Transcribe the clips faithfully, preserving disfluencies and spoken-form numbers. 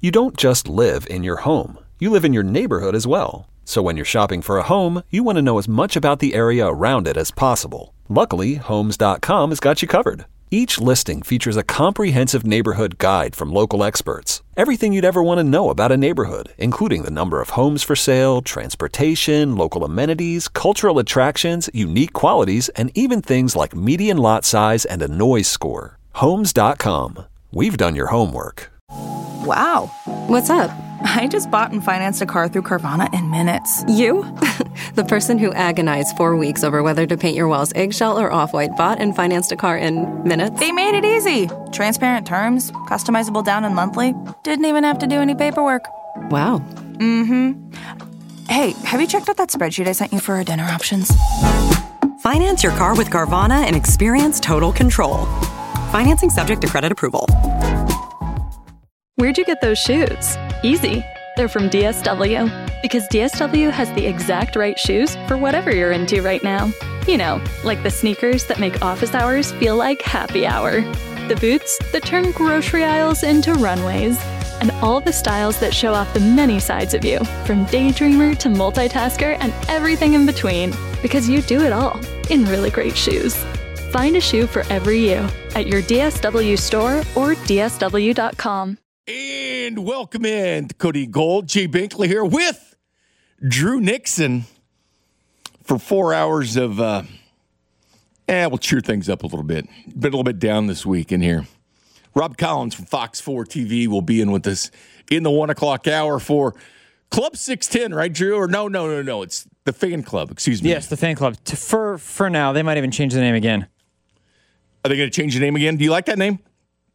You don't just live in your home. You live in your neighborhood as well. So when you're shopping for a home, you want to know as much about the area around it as possible. Luckily, Homes dot com has got you covered. Each listing features a comprehensive neighborhood guide from local experts. Everything you'd ever want to know about a neighborhood, including the number of homes for sale, transportation, local amenities, cultural attractions, unique qualities, and even things like median lot size and a noise score. Homes dot com. We've done your homework. Wow. What's up? I just bought and financed a car through Carvana in minutes. You? The person who agonized four weeks over whether to paint your walls eggshell or off-white bought and financed a car in minutes? They made it easy. Transparent terms, customizable down and monthly. Didn't even have to do any paperwork. Wow. Mm-hmm. Hey, have you checked out that spreadsheet I sent you for our dinner options? Finance your car with Carvana and experience total control. Financing subject to credit approval. Where'd you get those shoes? Easy. They're from D S W. Because D S W has the exact right shoes for whatever you're into right now. You know, like the sneakers that make office hours feel like happy hour. The boots that turn grocery aisles into runways. And all the styles that show off the many sides of you, from daydreamer to multitasker and everything in between. Because you do it all in really great shoes. Find a shoe for every you at your D S W store or D S W dot com. And welcome in to Cody Gold. Jay Binkley here with Drew Nixon for four hours of, uh, eh, we'll cheer things up a little bit. Been a little bit down this week in here. Rob Collins from Fox four T V will be in with us in the one o'clock hour for Club six ten, right, Drew? Or no, no, no, no. It's the Fan Club, excuse me. Yes, the Fan Club. To, for, for now, they might even change the name again. Are they going to change the name again? Do you like that name?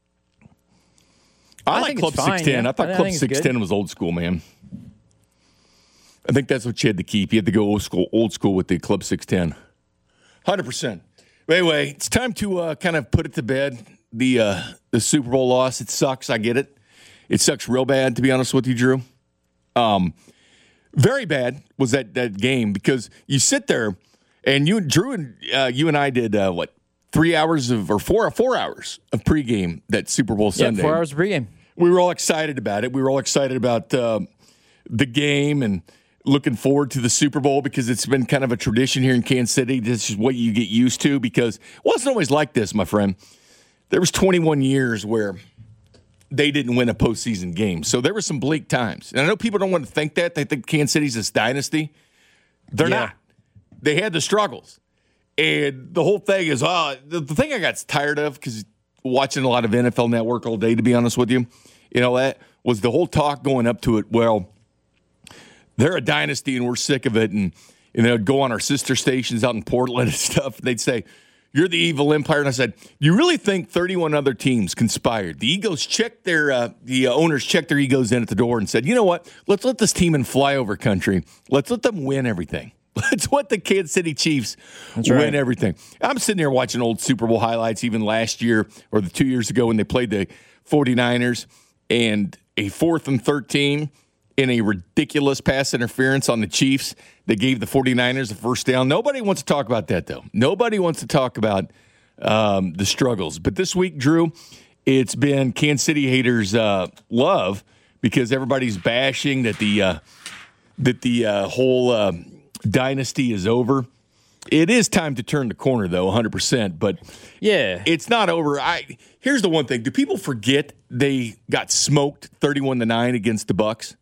I, I like Club fine, six ten. Yeah. I thought I Club six ten was old school, man. I think that's what you had to keep. You had to go old school, old school with the Club six ten. one hundred percent. But anyway, it's time to uh, kind of put it to bed. The uh, the Super Bowl loss, it sucks. I get it. It sucks real bad, to be honest with you, Drew. Um, very bad was that, that game because you sit there and you, Drew, and uh, you and I did uh, what? Three hours of, or four, four hours of pregame that Super Bowl Sunday. Yeah, four hours of pregame. We were all excited about it. We were all excited about uh, the game and looking forward to the Super Bowl because it's been kind of a tradition here in Kansas City. This is what you get used to because it wasn't always like this, my friend. There was twenty-one years where they didn't win a postseason game. So there were some bleak times. And I know people don't want to think that. They think Kansas City's this dynasty. They're yeah. not. They had the struggles. And the whole thing is, uh, the, the thing I got tired of, because watching a lot of N F L Network all day, to be honest with you, you know, that was the whole talk going up to it. Well, they're a dynasty and we're sick of it. And, and they'd go on our sister stations out in Portland and stuff. And they'd say, you're the evil empire. And I said, you really think thirty-one other teams conspired? The egos checked their, uh, the uh, owners checked their egos in at the door and said, you know what? Let's let this team in flyover country. Let's let them win everything. Let's let the Kansas City Chiefs That's win right. everything. I'm sitting there watching old Super Bowl highlights, even last year or the two years ago when they played the 49ers and a fourth and thirteen in a ridiculous pass interference on the Chiefs. They gave the 49ers the first down. Nobody wants to talk about that, though. Nobody wants to talk about um, the struggles. But this week, Drew, it's been Kansas City haters' uh, love because everybody's bashing that the uh, that the uh, whole uh, dynasty is over. It is time to turn the corner, though, one hundred percent. But yeah, it's not over. I here's the one thing: do people forget they got smoked thirty-one to nine against the Bucs?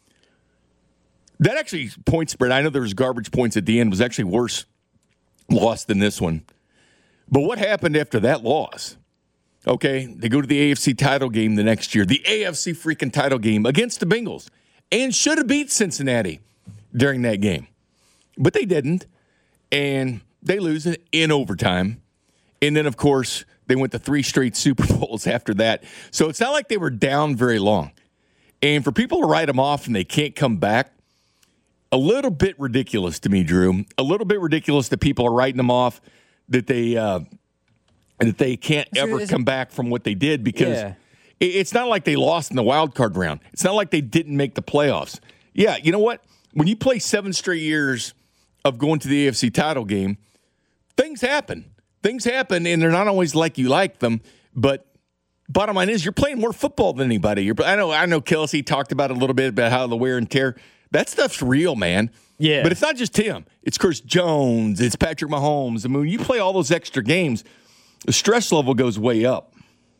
That actually point spread. I know there was garbage points at the end. Was actually worse loss than this one. But what happened after that loss? Okay, they go to the A F C title game the next year. The A F C freaking title game against the Bengals, and should have beat Cincinnati during that game, but they didn't. And they lose it in overtime. And then, of course, they went to three straight Super Bowls after that. So it's not like they were down very long. And for people to write them off and they can't come back, a little bit ridiculous to me, Drew. A little bit ridiculous that people are writing them off, that they uh, that they can't ever come back from what they did because yeah. it's not like they lost in the wild card round. It's not like they didn't make the playoffs. Yeah, you know what? When you play seven straight years of going to the A F C title game, things happen. Things happen, and they're not always like you like them, but bottom line is you're playing more football than anybody. You're, I know I know Kelsey talked about it a little bit about how the wear and tear. That stuff's real, man. Yeah. But it's not just him. It's Chris Jones. It's Patrick Mahomes. I mean, when you play all those extra games, the stress level goes way up.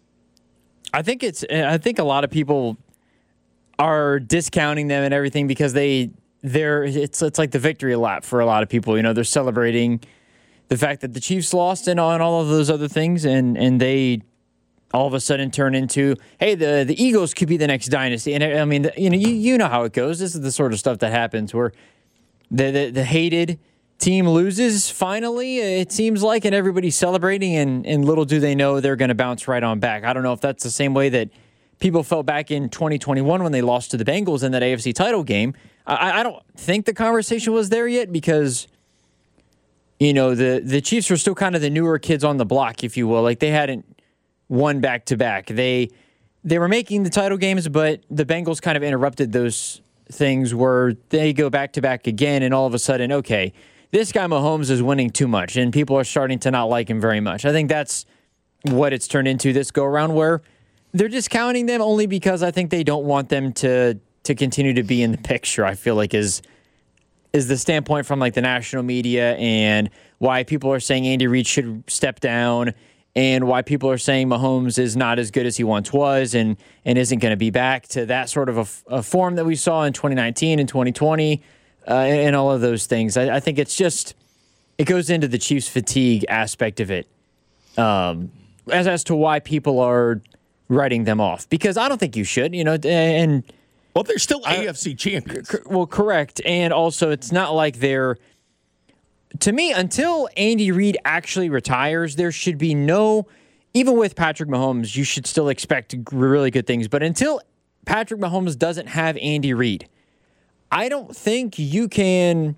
I think it's. I think a lot of people are discounting them and everything because they they're it's it's like the victory lap for a lot of people. You know, they're celebrating the fact that the Chiefs lost and all, and all of those other things, and and they all of a sudden turn into, hey, the the Eagles could be the next dynasty. And I mean, you know, you you know how it goes. This is the sort of stuff that happens where the the, the hated team loses finally, it seems like, and everybody's celebrating, and, and little do they know they're going to bounce right on back. I don't know if that's the same way that people felt back in twenty twenty-one when they lost to the Bengals in that A F C title game. I, I don't think the conversation was there yet because, you know, the, the Chiefs were still kind of the newer kids on the block, if you will. Like, they hadn't won back-to-back. They, they were making the title games, but the Bengals kind of interrupted those things where they go back-to-back again, and all of a sudden, okay, this guy Mahomes is winning too much, and people are starting to not like him very much. I think that's what it's turned into this go-around, where they're discounting them only because I think they don't want them to to continue to be in the picture, I feel like is is the standpoint from like the national media, and why people are saying Andy Reid should step down, and why people are saying Mahomes is not as good as he once was and, and isn't going to be back to that sort of a, a form that we saw in twenty nineteen and twenty twenty. Uh, and, and all of those things. I, I think it's just, it goes into the Chiefs fatigue aspect of it um, as as to why people are writing them off. Because I don't think you should, you know, and... Well, they're still A F C uh, champions. C- well, correct. And also, it's not like they're... To me, until Andy Reid actually retires, there should be no... Even with Patrick Mahomes, you should still expect really good things. But until Patrick Mahomes doesn't have Andy Reid, I don't think you can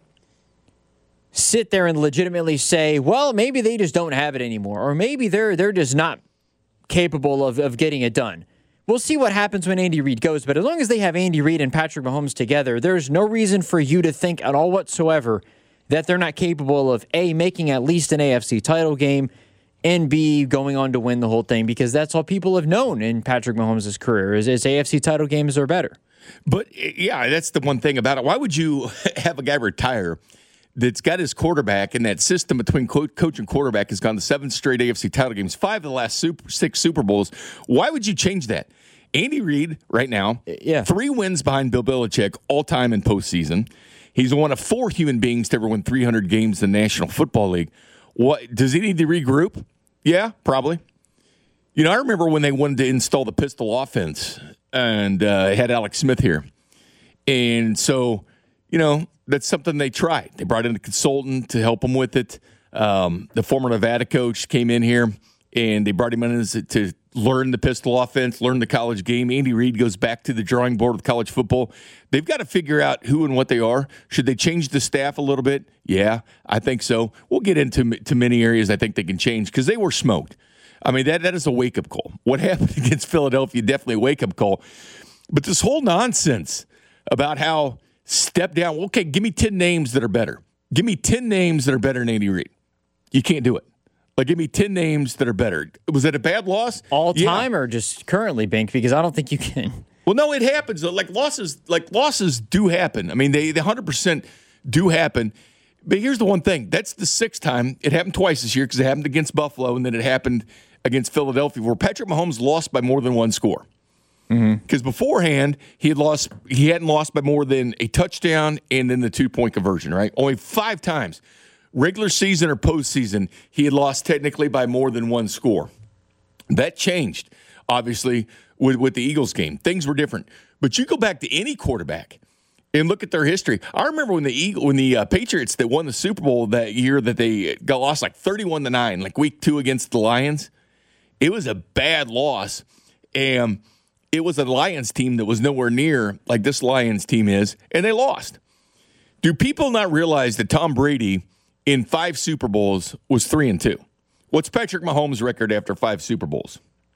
sit there and legitimately say, well, maybe they just don't have it anymore, or maybe they're they're just not capable of, of getting it done. We'll see what happens when Andy Reid goes, but as long as they have Andy Reid and Patrick Mahomes together, there's no reason for you to think at all whatsoever that they're not capable of, A, making at least an A F C title game, and B, going on to win the whole thing, because that's all people have known in Patrick Mahomes' career, is, is A F C title games are better. But, yeah, that's the one thing about it. Why would you have a guy retire that's got his quarterback, and that system between coach and quarterback has gone to seven straight A F C title games, five of the last super, six Super Bowls? Why would you change that? Andy Reid, right now, yeah. three wins behind Bill Belichick all-time in postseason. He's one of four human beings to ever win three hundred games in the National Football League. What does he need to regroup? Yeah, probably. You know, I remember when they wanted to install the pistol offense, and uh, had Alex Smith here. And so, you know, that's something they tried. They brought in a consultant to help them with it. Um, the former Nevada coach came in here, and they brought him in as, to learn the pistol offense, learn the college game. Andy Reid goes back to the drawing board with college football. They've got to figure out who and what they are. Should they change the staff a little bit? Yeah, I think so. We'll get into to many areas I think they can change because they were smoked. I mean, that that is a wake-up call. What happened against Philadelphia, definitely a wake-up call. But this whole nonsense about how step down, okay, give me ten names that are better. Give me ten names that are better than Andy Reid. You can't do it. Like, give me ten names that are better. Was it a bad loss? All yeah. time or just currently, Bink? Because I don't think you can. Well, no, it happens. Like, losses like losses do happen. I mean, they, they one hundred percent do happen. But here's the one thing. That's the sixth time. It happened twice this year because it happened against Buffalo, and then it happened against Philadelphia, where Patrick Mahomes lost by more than one score. Because mm-hmm. beforehand, he had lost. He hadn't lost by more than a touchdown and then the two-point conversion, right? Only five times. Regular season or postseason, he had lost technically by more than one score. That changed, obviously, with, with the Eagles game. Things were different. But you go back to any quarterback and look at their history. I remember when the Eagle, when the uh, Patriots that won the Super Bowl that year that they got lost like thirty-one to nine, like week two against the Lions. It was a bad loss, and it was a Lions team that was nowhere near like this Lions team is, and they lost. Do people not realize that Tom Brady in five Super Bowls was three and two? What's Patrick Mahomes' record after five Super Bowls?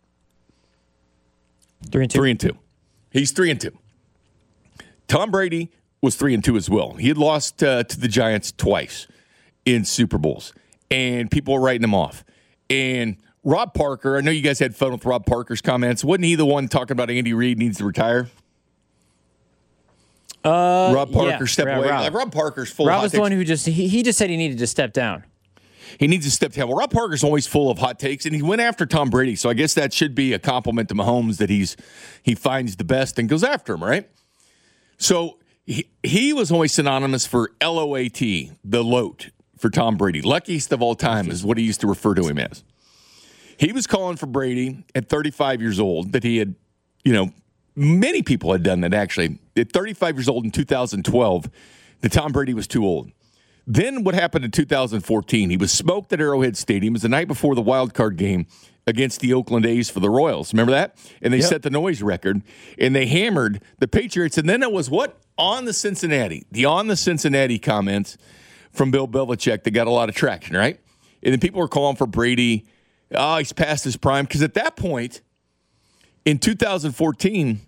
Three and two. Three and two. He's three and two. Tom Brady was three and two as well. He had lost uh, to the Giants twice in Super Bowls, and people were writing him off. And Rob Parker, I know you guys had fun with Rob Parker's comments. Wasn't he the one talking about Andy Reid needs to retire? Uh, Rob Parker yeah, step Rob, away. Rob. Like, Rob Parker's full Rob of was hot the one takes. who just he, he just said he needed to step down. He needs to step down. Well, Rob Parker's always full of hot takes, and he went after Tom Brady. So I guess that should be a compliment to Mahomes that he's he finds the best and goes after him, right? So he, he was always synonymous for L O A T, the loat for Tom Brady. Luckiest of all time is what he used to refer to him as. He was calling for Brady at thirty-five years old that he had, you know, many people had done that actually. At thirty-five years old in two thousand twelve, that Tom Brady was too old. Then what happened in two thousand fourteen? He was smoked at Arrowhead Stadium. It was the night before the wild card game against the Oakland A's for the Royals. Remember that? And they Yep. set the noise record, and they hammered the Patriots. And then it was what? On the Cincinnati. The on the Cincinnati comments from Bill Belichick that got a lot of traction, right? And then people were calling for Brady. Oh, he's past his prime. Because at that point, in two thousand fourteen,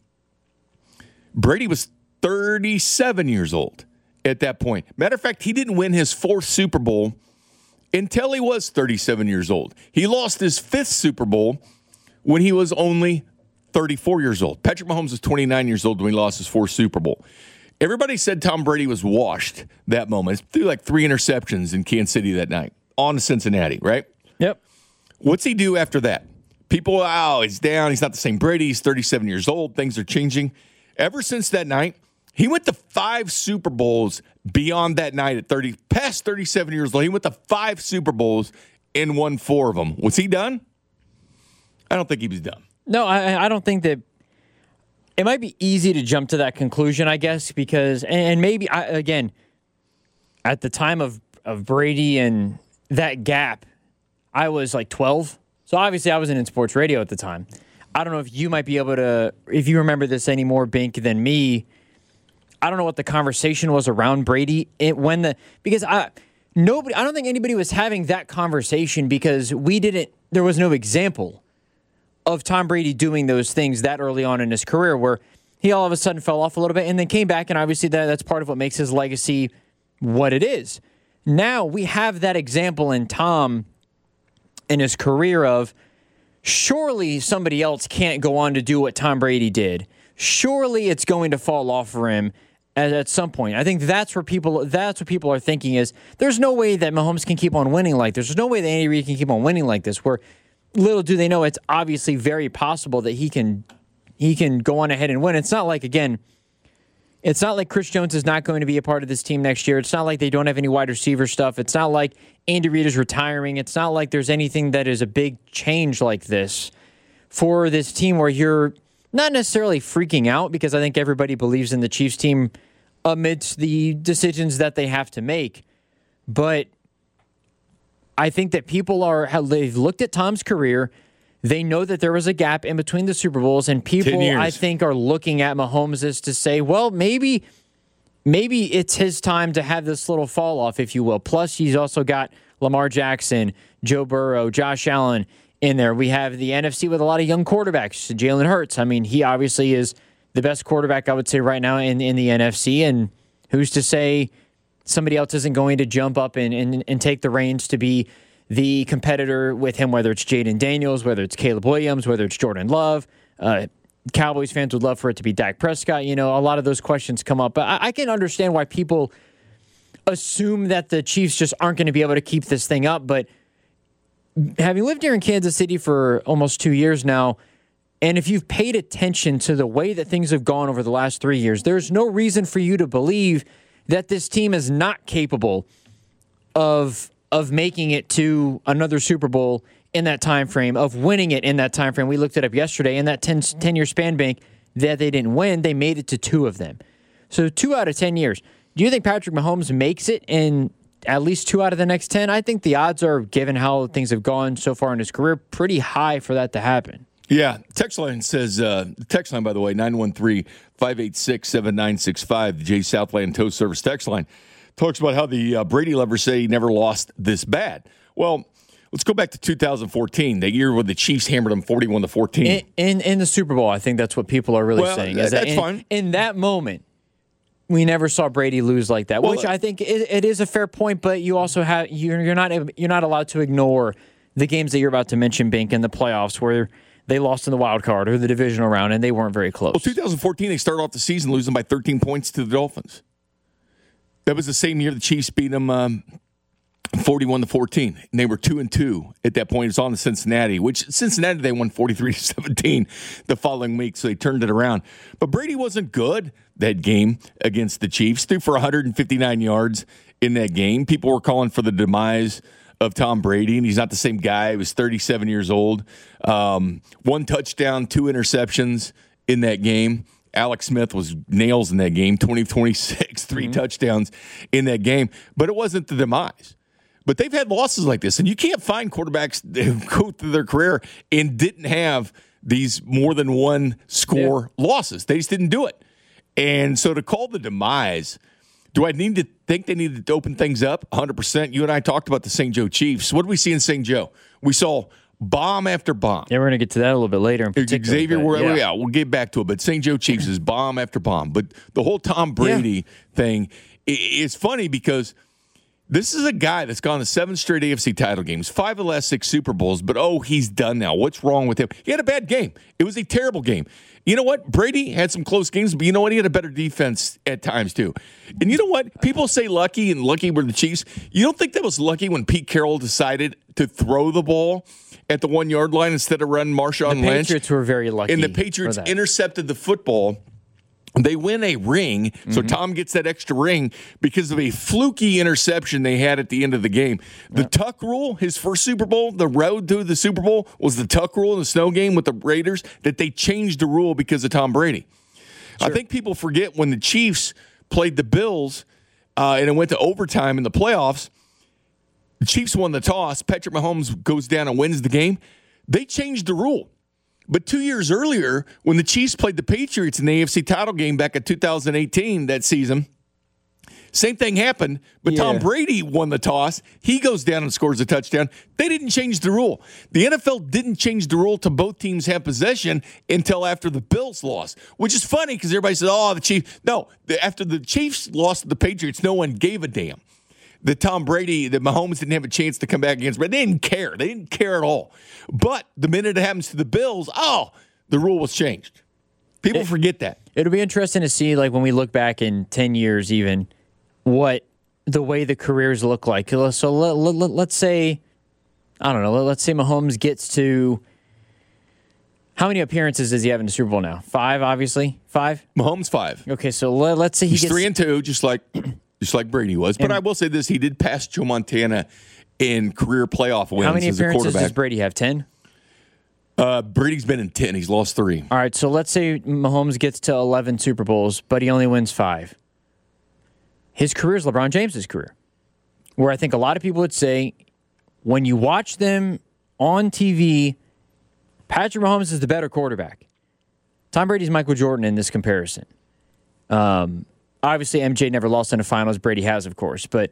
Brady was thirty-seven years old at that point. Matter of fact, he didn't win his fourth Super Bowl until he was thirty-seven years old. He lost his fifth Super Bowl when he was only thirty-four years old. Patrick Mahomes was twenty-nine years old when he lost his fourth Super Bowl. Everybody said Tom Brady was washed that moment. He threw like three interceptions in Kansas City that night on to Cincinnati, right? Yep. What's he do after that? People, oh, he's down. He's not the same Brady. He's thirty-seven years old. Things are changing. Ever since that night, he went to five Super Bowls beyond that night at thirty, past thirty-seven years old. He went to five Super Bowls and won four of them. Was he done? I don't think he was done. No, I, I don't think that. It might be easy to jump to that conclusion, I guess, because and maybe I, again, at the time of of Brady and that gap, I was like twelve. So obviously I wasn't in sports radio at the time. I don't know if you might be able to, if you remember this any more, Bink, than me. I don't know what the conversation was around Brady it, when the because I nobody I don't think anybody was having that conversation because we didn't. There was no example of Tom Brady doing those things that early on in his career, where he all of a sudden fell off a little bit and then came back, and obviously that, that's part of what makes his legacy what it is. Now we have that example in Tom in his career of surely somebody else can't go on to do what Tom Brady did. Surely it's going to fall off for him at, at some point. I think that's where people that's what people are thinking is there's no way that Mahomes can keep on winning like this. There's no way that Andy Reid can keep on winning like this. Where little do they know it's obviously very possible that he can he can go on ahead and win. It's not like, again, it's not like Chris Jones is not going to be a part of this team next year. It's not like they don't have any wide receiver stuff. It's not like Andy Reid is retiring. It's not like there's anything that is a big change like this for this team where you're not necessarily freaking out, because I think everybody believes in the Chiefs team amidst the decisions that they have to make. But I think that people are, they've looked at Tom's career. They know that there was a gap in between the Super Bowls, and people, I think, are looking at Mahomes as to say, well, maybe maybe it's his time to have this little fall off, if you will. Plus, he's also got Lamar Jackson, Joe Burrow, Josh Allen in there. We have the N F C with a lot of young quarterbacks. Jalen Hurts, I mean, he obviously is the best quarterback, I would say, right now in, in the N F C, and who's to say somebody else isn't going to jump up and, and, and take the reins to be the competitor with him, whether it's Jaden Daniels, whether it's Caleb Williams, whether it's Jordan Love. Uh, Cowboys fans would love for it to be Dak Prescott. You know, a lot of those questions come up. But I, I can understand why people assume that the Chiefs just aren't going to be able to keep this thing up. But having lived here in Kansas City for almost two years now, and if you've paid attention to the way that things have gone over the last three years, there's no reason for you to believe that this team is not capable of of making it to another Super Bowl in that time frame, of winning it in that time frame. We looked it up yesterday. In that ten-year span bank that they didn't win, they made it to two of them. So two out of ten years. Do you think Patrick Mahomes makes it in at least two out of the next ten? I think the odds are, given how things have gone so far in his career, pretty high for that to happen. Yeah. Text line says, uh, text line, by the way, nine one three, five eight six, seven nine six five, the J Southland Tow Service text line. Talks about how the uh, Brady lovers say he never lost this bad. Well, let's go back to two thousand fourteen, the year when the Chiefs hammered them forty-one to fourteen. In, in, in the Super Bowl, I think that's what people are really well, saying. Is that that's in, fine. In that moment, we never saw Brady lose like that, well, which I think it, it is a fair point. But you also have you're, you're not you're not allowed to ignore the games that you're about to mention, Bink, in the playoffs where they lost in the wild card or the divisional round, and they weren't very close. Well, twenty fourteen, they started off the season losing by thirteen points to the Dolphins. That was the same year the Chiefs beat them um, forty-one to fourteen, and they were two and two at that point. It was on to Cincinnati, which Cincinnati they won forty-three to seventeen the following week, so they turned it around. But Brady wasn't good that game against the Chiefs. Threw for one hundred fifty-nine yards in that game. People were calling for the demise of Tom Brady, and he's not the same guy. He was thirty-seven years old. Um, one touchdown, two interceptions in that game. Alex Smith was nails in that game, twenty twenty-six, three mm-hmm. touchdowns in that game. But it wasn't the demise. But they've had losses like this, and you can't find quarterbacks who go through their career and didn't have these more than one score yeah. losses. They just didn't do it. And so to call the demise, do I need to think they needed to open things up? one hundred percent. You and I talked about the Saint Joe Chiefs. What did we see in Saint Joe? We saw bomb after bomb. Yeah, we're going to get to that a little bit later in particular. Xavier, but, yeah. yeah. yeah, we'll get back to it. But Saint Joe Chiefs is bomb after bomb. But the whole Tom Brady yeah. thing is funny because this is a guy that's gone to seven straight A F C title games, five of the last six Super Bowls, but oh, he's done now. What's wrong with him? He had a bad game. It was a terrible game. You know what? Brady had some close games, but you know what? He had a better defense at times, too. And you know what? People say lucky, and lucky were the Chiefs. You don't think that was lucky when Pete Carroll decided to throw the ball at the one-yard line instead of running Marshawn Lynch? The Patriots were very lucky. And the Patriots intercepted the football. They win a ring, so mm-hmm. Tom gets that extra ring because of a fluky interception they had at the end of the game. The yep. tuck rule, his first Super Bowl, the road to the Super Bowl, was the tuck rule in the snow game with the Raiders, that they changed the rule because of Tom Brady. Sure. I think people forget when the Chiefs played the Bills uh, and it went to overtime in the playoffs, the Chiefs won the toss, Patrick Mahomes goes down and wins the game. They changed the rule. But two years earlier, when the Chiefs played the Patriots in the A F C title game back in two thousand eighteen, that season, same thing happened, but yeah. Tom Brady won the toss. He goes down and scores a touchdown. They didn't change the rule. The N F L didn't change the rule to both teams have possession until after the Bills lost, which is funny because everybody says, oh, the Chiefs. No, after the Chiefs lost to the Patriots, no one gave a damn. That Tom Brady, that Mahomes didn't have a chance to come back against, but they didn't care. They didn't care at all. But the minute it happens to the Bills, oh, the rule was changed. People it, forget that. It'll be interesting to see, like, when we look back in ten years even, what the way the careers look like. So let, let, let's say, I don't know, let's say Mahomes gets to, how many appearances does he have in the Super Bowl now? Five, obviously? Five? Mahomes, five. Okay, so let, let's say he He's gets... three and two, just like... Just like Brady was. But and I will say this, he did pass Joe Montana in career playoff wins as a quarterback. How many appearances does Brady have? ten? Uh, Brady's been in ten. He's lost three. All right, so let's say Mahomes gets to eleven Super Bowls, but he only wins five. His career is LeBron James' career, where I think a lot of people would say, when you watch them on T V, Patrick Mahomes is the better quarterback. Tom Brady's Michael Jordan in this comparison. Um... Obviously, M J never lost in the finals. Brady has, of course. But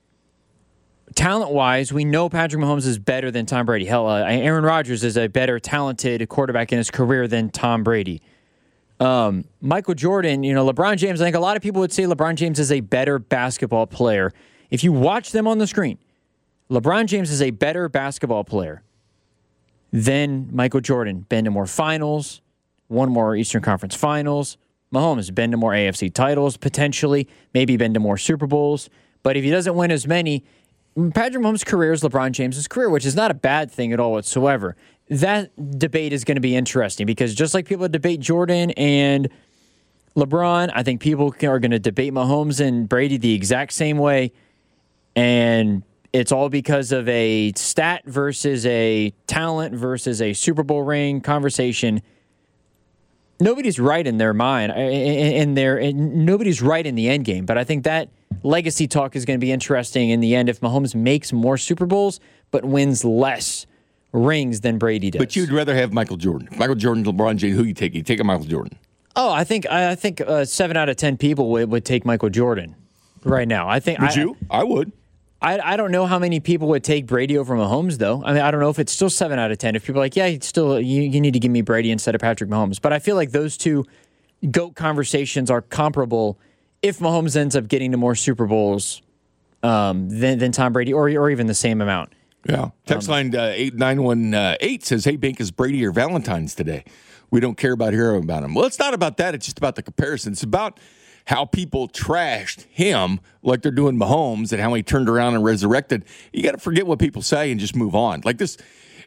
talent-wise, we know Patrick Mahomes is better than Tom Brady. Hell, uh, Aaron Rodgers is a better talented quarterback in his career than Tom Brady. Um, Michael Jordan, you know, LeBron James, I think a lot of people would say LeBron James is a better basketball player. If you watch them on the screen, LeBron James is a better basketball player than Michael Jordan. Been to more finals, won more Eastern Conference finals. Mahomes has been to more A F C titles, potentially, maybe been to more Super Bowls. But if he doesn't win as many, Patrick Mahomes' career is LeBron James' career, which is not a bad thing at all whatsoever. That debate is going to be interesting because just like people debate Jordan and LeBron, I think people are going to debate Mahomes and Brady the exact same way. And it's all because of a stat versus a talent versus a Super Bowl ring conversation. Nobody's right in their mind, in their, in, nobody's right in the end game. But I think that legacy talk is going to be interesting in the end if Mahomes makes more Super Bowls but wins less rings than Brady does. But you'd rather have Michael Jordan. Michael Jordan, LeBron James, who you take? You take a Michael Jordan. Oh, I think I think uh, seven out of ten people would, would take Michael Jordan right now. I think. Would I, you? I would. I, I don't know how many people would take Brady over Mahomes, though. I mean, I don't know if it's still seven out of ten. If people are like, yeah, it's still you, you need to give me Brady instead of Patrick Mahomes. But I feel like those two GOAT conversations are comparable if Mahomes ends up getting to more Super Bowls um, than, than Tom Brady, or or even the same amount. Yeah. Text Um, line uh, eight nine one eight says, hey, Bink, is Brady or Valentine's today? We don't care about hearing about him. Well, it's not about that. It's just about the comparison. It's about how people trashed him like they're doing Mahomes and how he turned around and resurrected. You got to forget what people say and just move on. Like this,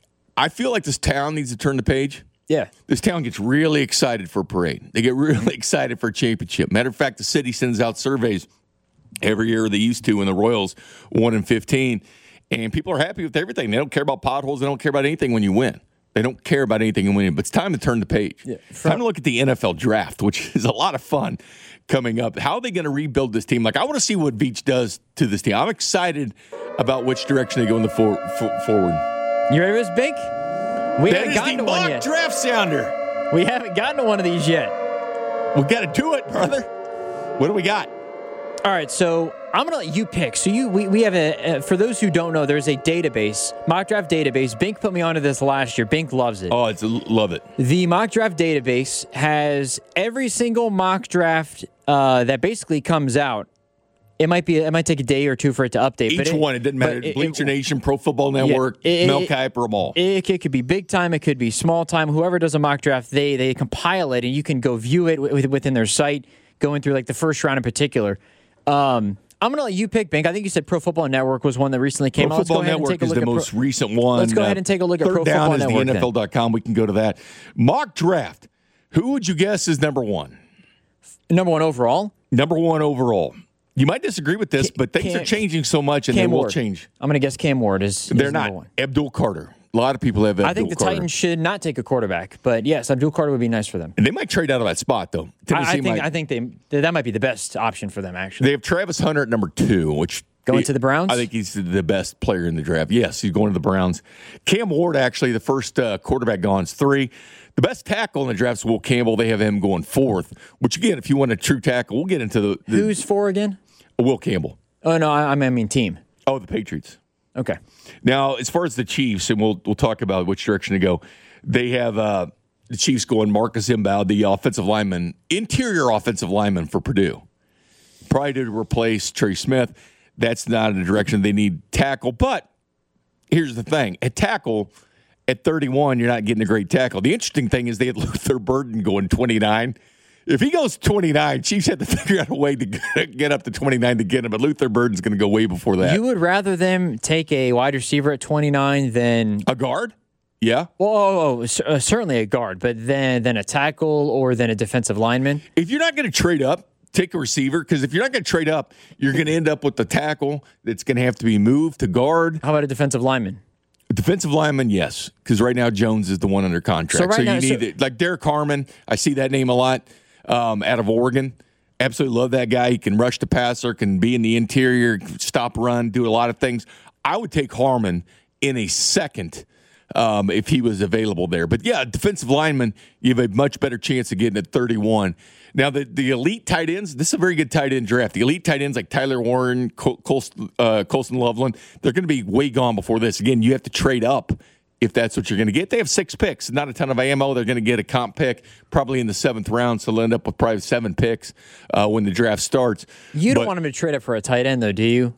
I feel like this town needs to turn the page. Yeah. This town gets really excited for a parade. They get really excited for a championship. Matter of fact, the city sends out surveys every year they used to when the Royals won in fifteen. And people are happy with everything. They don't care about potholes. They don't care about anything when you win. They don't care about anything when you win. But it's time to turn the page. Yeah, from- time to look at the N F L draft, which is a lot of fun coming up. How are they going to rebuild this team? Like, I want to see what Veach does to this team. I'm excited about which direction they go in the for- for- forward. You ready for this, Bink? We that haven't is gotten the to one mock yet. draft sounder. We haven't gotten to one of these yet. We got to do it, brother. What do we got? All right, so I'm going to let you pick. So you, we, we have a, uh, for those who don't know, there's a database, mock draft database. Bink put me onto this last year. Bink loves it. Oh, it's a, love it. The mock draft database has every single mock draft uh, that basically comes out. It might be. It might take a day or two for it to update. Each but it, one, it doesn't matter. it, Bleacher it, Nation, Pro Football Network, yeah, it, Mel it, Kiper, them all. It, it could be big time. It could be small time. Whoever does a mock draft, they they compile it, and you can go view it w- within their site, going through like the first round in particular. Um, I'm going to let you pick, Bink. I think you said Pro Football Network was one that recently came Pro out. Let's Football go ahead and Network take a is look the at most Pro- recent one. Let's go ahead and take a look at Third Pro down Football is Network. the N F L dot com. We can go to that. Mock draft. Who would you guess is number one? Number one overall? Number one overall. You might disagree with this, but things Cam, are changing so much, and Cam they will Ward. change. I'm going to guess Cam Ward is, is They're number not. one. Abdul Carter. A lot of people have Abdul I think the Carter. Titans should not take a quarterback, but yes, Abdul Carter would be nice for them. And they might trade out of that spot, though. I, I think might, I think they that might be the best option for them, actually. They have Travis Hunter at number two, which Going he, to the Browns? I think he's the best player in the draft. Yes, he's going to the Browns. Cam Ward, actually, the first uh, quarterback gone is three. The best tackle in the draft is Will Campbell. They have him going fourth, which, again, if you want a true tackle, we'll get into the. the Who's four again? Will Campbell. Oh, no, I, I mean team. Oh, the Patriots. Okay. Now, as far as the Chiefs, and we'll we'll talk about which direction to go, they have uh, the Chiefs going Marcus Imbaud, the offensive lineman, interior offensive lineman for Purdue. Probably to replace Trey Smith. That's not a direction they need tackle. But here's the thing. At tackle, at thirty-one, you're not getting a great tackle. The interesting thing is they had Luther Burden going twenty-nine. If he goes twenty-nine, Chiefs have to figure out a way to get up to twenty-nine to get him. But Luther Burden's going to go way before that. You would rather them take a wide receiver at twenty-nine than a guard? Yeah. Well, oh, oh, uh, certainly a guard, but then then a tackle or then a defensive lineman. If you're not going to trade up, take a receiver, because if you're not going to trade up, you're going to end up with the tackle that's going to have to be moved to guard. How about a defensive lineman? A defensive lineman, yes, because right now Jones is the one under contract. So, right so you now, need so, it. Like Derek Harmon, I see that name a lot um, out of Oregon. Absolutely love that guy. He can rush the passer, can be in the interior, stop run, do a lot of things. I would take Harmon in a second um, if he was available there. But yeah, defensive lineman, you have a much better chance of getting at thirty-one. Now, the, the elite tight ends, this is a very good tight end draft. The elite tight ends like Tyler Warren, Col- Colston, uh, Colston Loveland, they're going to be way gone before this. Again, you have to trade up if that's what you're going to get. They have six picks, not a ton of ammo. They're going to get a comp pick probably in the seventh round, so they'll end up with probably seven picks uh, when the draft starts. You don't but want them to trade up for a tight end, though, do you?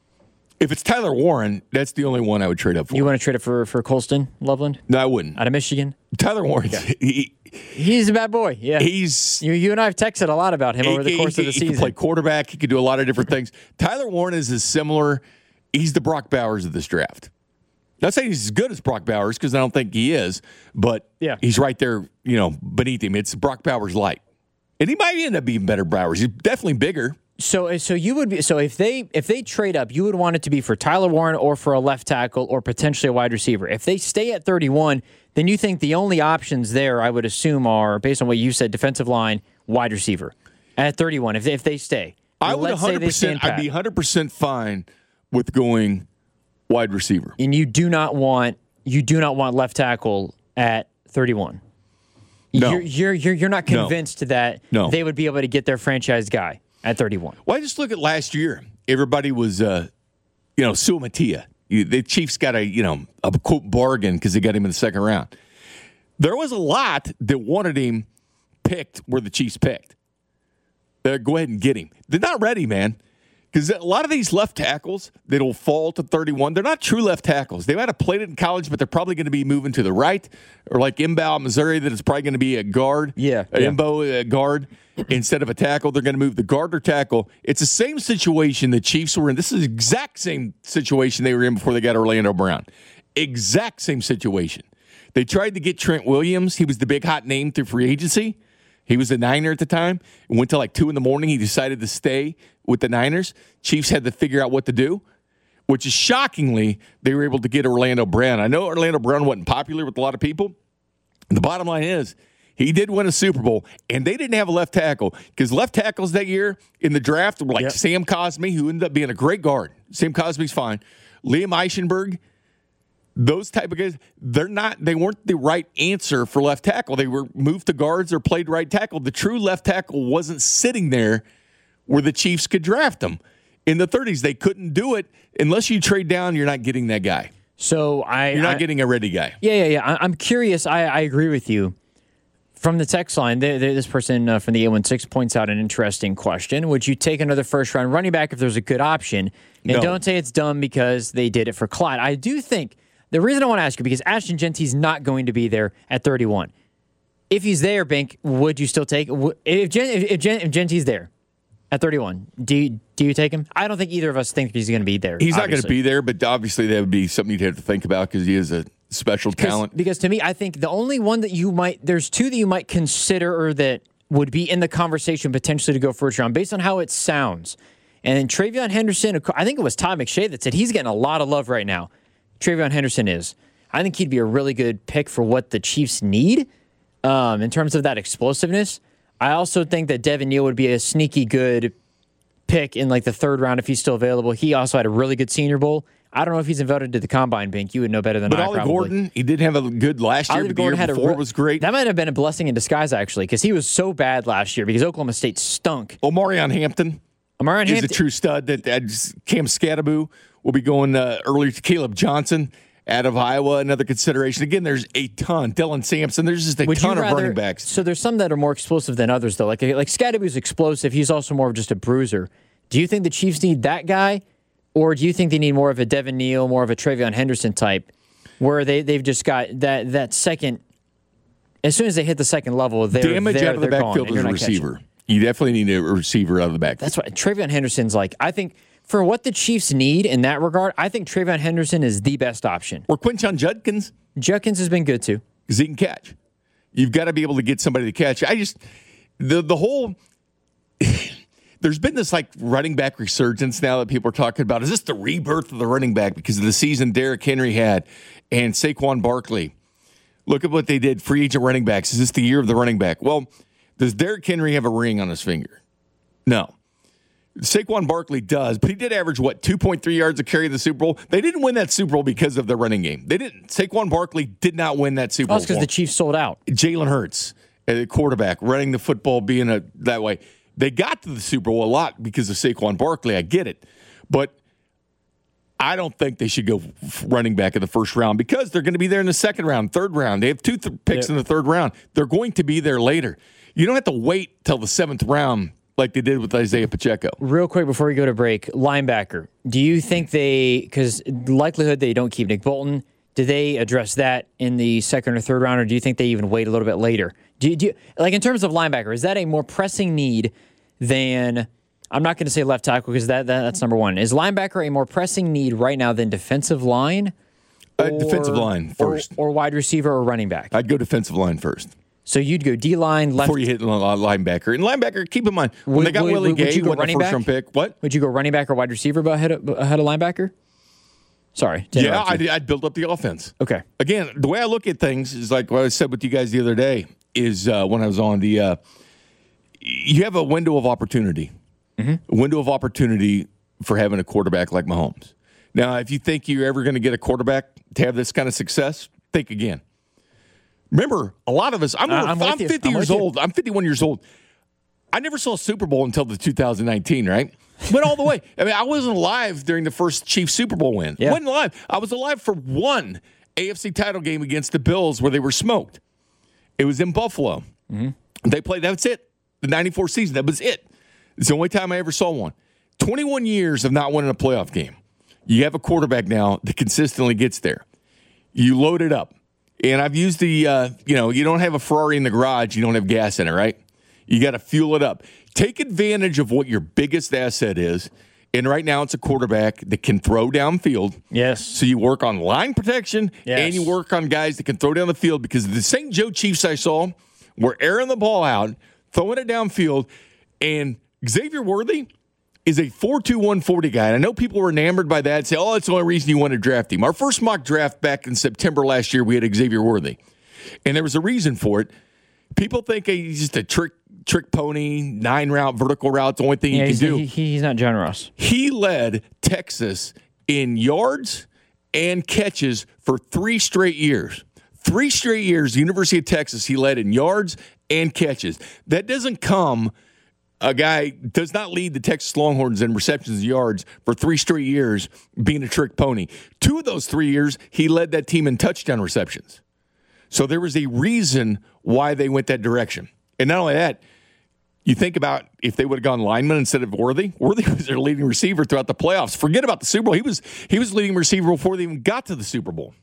If it's Tyler Warren, that's the only one I would trade up for. You want to trade up for, for Colston Loveland? No, I wouldn't. Out of Michigan? Tyler Warren, Okay. he, he's a bad boy. Yeah, he's you. You and I have texted a lot about him he, over the course he, of the he season. He can play quarterback. He could do a lot of different things. Tyler Warren is as similar. He's the Brock Bowers of this draft. Not saying he's as good as Brock Bowers because I don't think he is, but yeah. he's right there, you know, beneath him. It's Brock Bowers light, and he might end up being better Bowers. He's definitely bigger. So, so you would be so if they if they trade up, you would want it to be for Tyler Warren or for a left tackle or potentially a wide receiver. If they stay at thirty-one, then you think the only options there, I would assume, are based on what you said: defensive line, wide receiver. At thirty-one, if they, if they stay, I would let's one say hundred they stand percent. I'd pat, be one hundred percent fine with going wide receiver. and you do not want you do not want left tackle at thirty-one. No. You're you're you're, you're not convinced no. that no. they would be able to get their franchise guy at thirty-one. Well, I just look at last year. Everybody was, uh, you know, Sua Matia. You, the Chiefs got a, you know, a quote bargain because they got him in the second round. There was a lot that wanted him picked where the Chiefs picked. They're go ahead and get him. They're not ready, man. Because a lot of these left tackles that'll fall to thirty-one, they're not true left tackles. They might have played it in college, but they're probably going to be moving to the right, or like Imbo, Missouri, that is probably going to be a guard. Yeah, a yeah. Imbo, a guard instead of a tackle. They're going to move the guard or tackle. It's the same situation the Chiefs were in. This is the exact same situation they were in before they got Orlando Brown. Exact same situation. They tried to get Trent Williams. He was the big hot name through free agency. He was a Niner at the time. It went till like two in the morning. He decided to stay with the Niners. Chiefs had to figure out what to do, which is shockingly, they were able to get Orlando Brown. I know Orlando Brown wasn't popular with a lot of people. The bottom line is he did win a Super Bowl, and they didn't have a left tackle because left tackles that year in the draft were like yep. Sam Cosmi, who ended up being a great guard. Sam Cosmi's fine. Liam Eichenberg. Those type of guys, they're not, they weren't the right answer for left tackle. They were moved to guards or played right tackle. The true left tackle wasn't sitting there where the Chiefs could draft them. In the thirties, they couldn't do it. Unless you trade down, you're not getting that guy. So I, You're not I, getting a ready guy. Yeah, yeah, yeah. I, I'm curious. I, I agree with you. From the text line, they, they, this person uh, from the eight one six points out an interesting question. Would you take another first-round running back if there's a good option? And No. don't say it's dumb because they did it for Clyde. I do think the reason I want to ask you, because Ashton Genty's not going to be there at thirty-one. If he's there, Bink, would you still take if Gen, if, if, Gen, if Genty's there at thirty-one? Do you, do you take him? I don't think either of us think he's going to be there. He's obviously. not going to be there, but obviously that would be something you'd have to think about because he is a special talent. Because to me, I think the only one that you might, there's two that you might consider or that would be in the conversation potentially to go first round based on how it sounds. And then Travion Henderson, I think it was Todd McShay that said he's getting a lot of love right now. Travion Henderson is. I think he'd be a really good pick for what the Chiefs need um, in terms of that explosiveness. I also think that Devin Neal would be a sneaky good pick in like the third round if he's still available. He also had a really good Senior Bowl. I don't know if he's invited to the Combine, Bink. You would know better than but I Ollie probably. Gordon, he did have a good last year, Ollie but the Gordon year had a before re- was great. That might have been a blessing in disguise, actually, because he was so bad last year because Oklahoma State stunk. Omarion Hampton Omarion is Hampton. a true stud. That, that Cam Scatteraboo will be going uh, earlier to Caleb Johnson out of Iowa, another consideration. Again, there's a ton. Dylan Sampson, there's just a Would ton you of rather- running backs. So there's some that are more explosive than others, though. Like like Scatteraboo's explosive. He's also more of just a bruiser. Do you think the Chiefs need that guy, or do you think they need more of a Devin Neal, more of a Travion Henderson type, where they they've just got that that second? As soon as they hit the second level, they're Damage they're, out of the they're gone, backfield and as you're a not catching receiver. You definitely need a receiver out of the backfield. That's what Travion Henderson's like. I think for what the Chiefs need in that regard, I think Travion Henderson is the best option. Or Quinshon Judkins, Judkins has been good too. because he can catch. You've got to be able to get somebody to catch. I just, the the whole, there's been this like running back resurgence now that people are talking about. Is this the rebirth of the running back because of the season Derrick Henry had and Saquon Barkley? Look at what they did, free agent running backs. Is this the year of the running back? Well, does Derrick Henry have a ring on his finger? No. Saquon Barkley does, but he did average, what, two point three yards a carry in the Super Bowl? They didn't win that Super Bowl because of the running game. They didn't. Saquon Barkley did not win that Super Bowl. That's because the Chiefs sold out. Jalen Hurts, a quarterback, running the football, being a that way. They got to the Super Bowl a lot because of Saquon Barkley. I get it. But I don't think they should go running back in the first round because they're going to be there in the second round, third round. They have two th- picks Yeah. in the third round. They're going to be there later. You don't have to wait till the seventh round like they did with Isaiah Pacheco. Real quick before we go to break, linebacker. Do you think they, because likelihood they don't keep Nick Bolton, do they address that in the second or third round, or do you think they even wait a little bit later? Do you, do you, like in terms of linebacker, is that a more pressing need than, I'm not going to say left tackle because that, that that's number one. Is linebacker a more pressing need right now than defensive line? Uh, defensive line first. Or, or wide receiver or running back? I'd go defensive line first. So you'd go D-line, left. Before you hit the linebacker. And linebacker, keep in mind, when Would- they got would- Willie would you Gay, go went the running first back? round pick. What? Would you go running back or wide receiver ahead of, ahead of linebacker? Sorry. to Yeah, interrupt you. I'd, I'd build up the offense. Okay. Again, the way I look at things is like what I said with you guys the other day is uh, when I was on the, uh, you have a window of opportunity, Mm-hmm. a window of opportunity for having a quarterback like Mahomes. Now, if you think you're ever going to get a quarterback to have this kind of success, think again. Remember, a lot of us, I'm, Uh, over, I'm with I'm you. fifty I'm years with you. old. I'm fifty-one years old. I never saw a Super Bowl until the two thousand nineteen, right? Went all the way. I mean, I wasn't alive during the first Chiefs Super Bowl win. Yeah. Wasn't alive. I was alive for one A F C title game against the Bills where they were smoked. It was in Buffalo. Mm-hmm. They played. That's it. The ninety-four season. That was it. It's the only time I ever saw one. twenty-one years of not winning a playoff game. You have a quarterback now that consistently gets there. You load it up. And I've used the, uh, you know, you don't have a Ferrari in the garage, you don't have gas in it, right? You got to fuel it up. Take advantage of what your biggest asset is. And right now it's a quarterback that can throw downfield. Yes. So you work on line protection yes. and you work on guys that can throw down the field, because the Saint Joe Chiefs I saw were airing the ball out, throwing it downfield, and Xavier Worthy is a four two one forty guy. And I know people were enamored by that and say, oh, that's the only reason you want to draft him. Our first mock draft back in September last year, we had Xavier Worthy. And there was a reason for it. People think he's just a trick trick pony, nine route, vertical route, the only thing yeah, he can do. He, he's not John Ross. He led Texas in yards and catches for three straight years. Three straight years, the University of Texas, he led in yards and catches. That doesn't come... A guy does not lead the Texas Longhorns in receptions and yards for three straight years being a trick pony. Two of those three years, he led that team in touchdown receptions. So there was a reason why they went that direction. And not only that, you think about if they would have gone lineman instead of Worthy. Worthy was their leading receiver throughout the playoffs. Forget about the Super Bowl. He was he was leading receiver before they even got to the Super Bowl.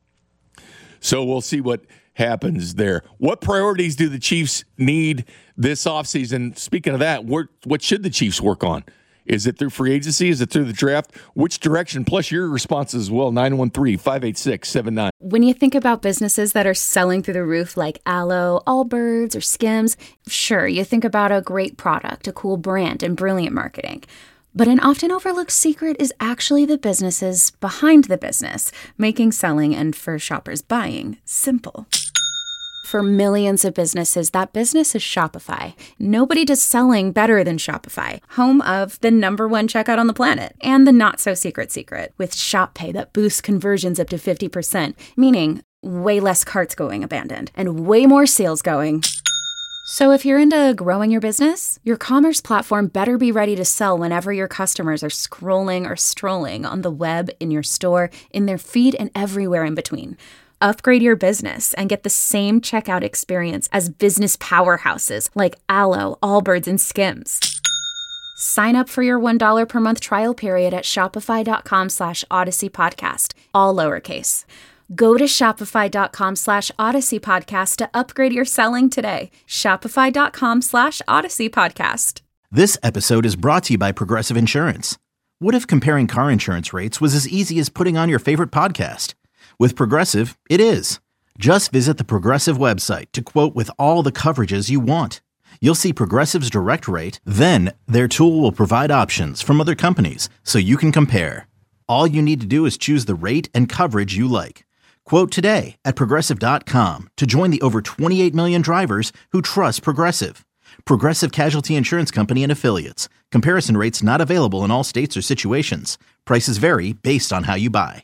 So we'll see what happens there. What priorities do the Chiefs need this offseason? Speaking of that, what, what should the Chiefs work on? Is it through free agency? Is it through the draft? Which direction? Plus your responses as well, nine one three, five eight six, seven nine. When you think about businesses that are selling through the roof like Aloe, Allbirds, or Skims, sure, you think about a great product, a cool brand, and brilliant marketing. But an often overlooked secret is actually the businesses behind the business, making selling and for shoppers buying simple. For millions of businesses, that business is Shopify. Nobody does selling better than Shopify, home of the number one checkout on the planet and the not-so-secret secret with Shop Pay that boosts conversions up to fifty percent, meaning way less carts going abandoned and way more sales going. So if you're into growing your business, your commerce platform better be ready to sell whenever your customers are scrolling or strolling on the web, in your store, in their feed, and everywhere in between. Upgrade your business and get the same checkout experience as business powerhouses like Aloe, Allbirds, and Skims. Sign up for your one dollar per month trial period at shopify.com slash Odyssey Podcast, all lowercase. Go to shopify.com slash Odyssey Podcast to upgrade your selling today. Shopify.com slash Odyssey Podcast. This episode is brought to you by Progressive Insurance. What if comparing car insurance rates was as easy as putting on your favorite podcast? With Progressive, it is. Just visit the Progressive website to quote with all the coverages you want. You'll see Progressive's direct rate, then their tool will provide options from other companies so you can compare. All you need to do is choose the rate and coverage you like. Quote today at Progressive dot com to join the over twenty-eight million drivers who trust Progressive. Progressive Casualty Insurance Company and Affiliates. Comparison rates not available in all states or situations. Prices vary based on how you buy.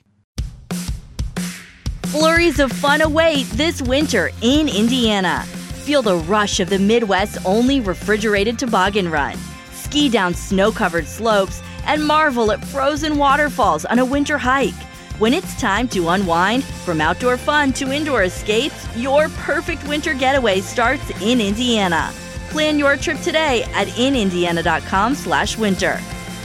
Flurries of fun await this winter in Indiana. Feel the rush of the Midwest's only refrigerated toboggan run. Ski down snow-covered slopes and marvel at frozen waterfalls on a winter hike. When it's time to unwind, from outdoor fun to indoor escapes, your perfect winter getaway starts in Indiana. Plan your trip today at inindiana.com slash winter.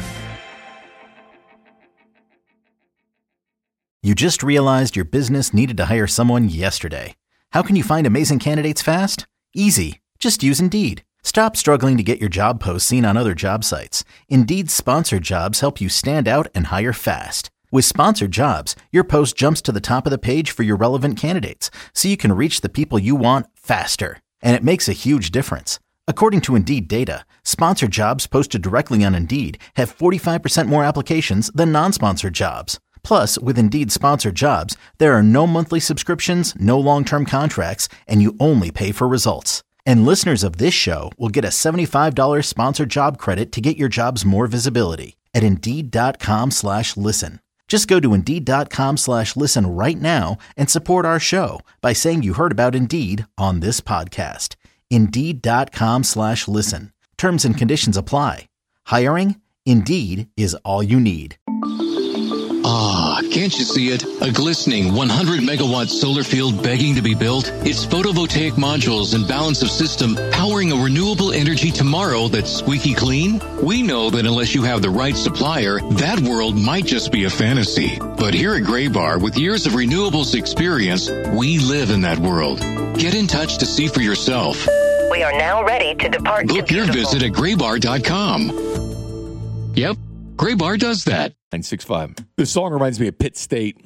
You just realized your business needed to hire someone yesterday. How can you find amazing candidates fast? Easy. Just use Indeed. Stop struggling to get your job posts seen on other job sites. Indeed's sponsored jobs help you stand out and hire fast. With sponsored jobs, your post jumps to the top of the page for your relevant candidates, so you can reach the people you want faster. And it makes a huge difference. According to Indeed data, sponsored jobs posted directly on Indeed have forty-five percent more applications than non-sponsored jobs. Plus, with Indeed sponsored jobs, there are no monthly subscriptions, no long-term contracts, and you only pay for results. And listeners of this show will get a seventy-five dollars sponsored job credit to get your jobs more visibility at Indeed.com slash listen. Just go to Indeed.com slash listen right now and support our show by saying you heard about Indeed on this podcast. Indeed.com slash listen. Terms and conditions apply. Hiring? Indeed is all you need. Ah, can't you see it? A glistening one hundred megawatt solar field begging to be built? It's photovoltaic modules and balance of system powering a renewable energy tomorrow that's squeaky clean? We know that unless you have the right supplier, that world might just be a fantasy. But here at Graybar, with years of renewables experience, we live in that world. Get in touch to see for yourself. We are now ready to depart. Book your visit at graybar dot com. Yep, Graybar does that. nine six five. This song reminds me of Pitt State.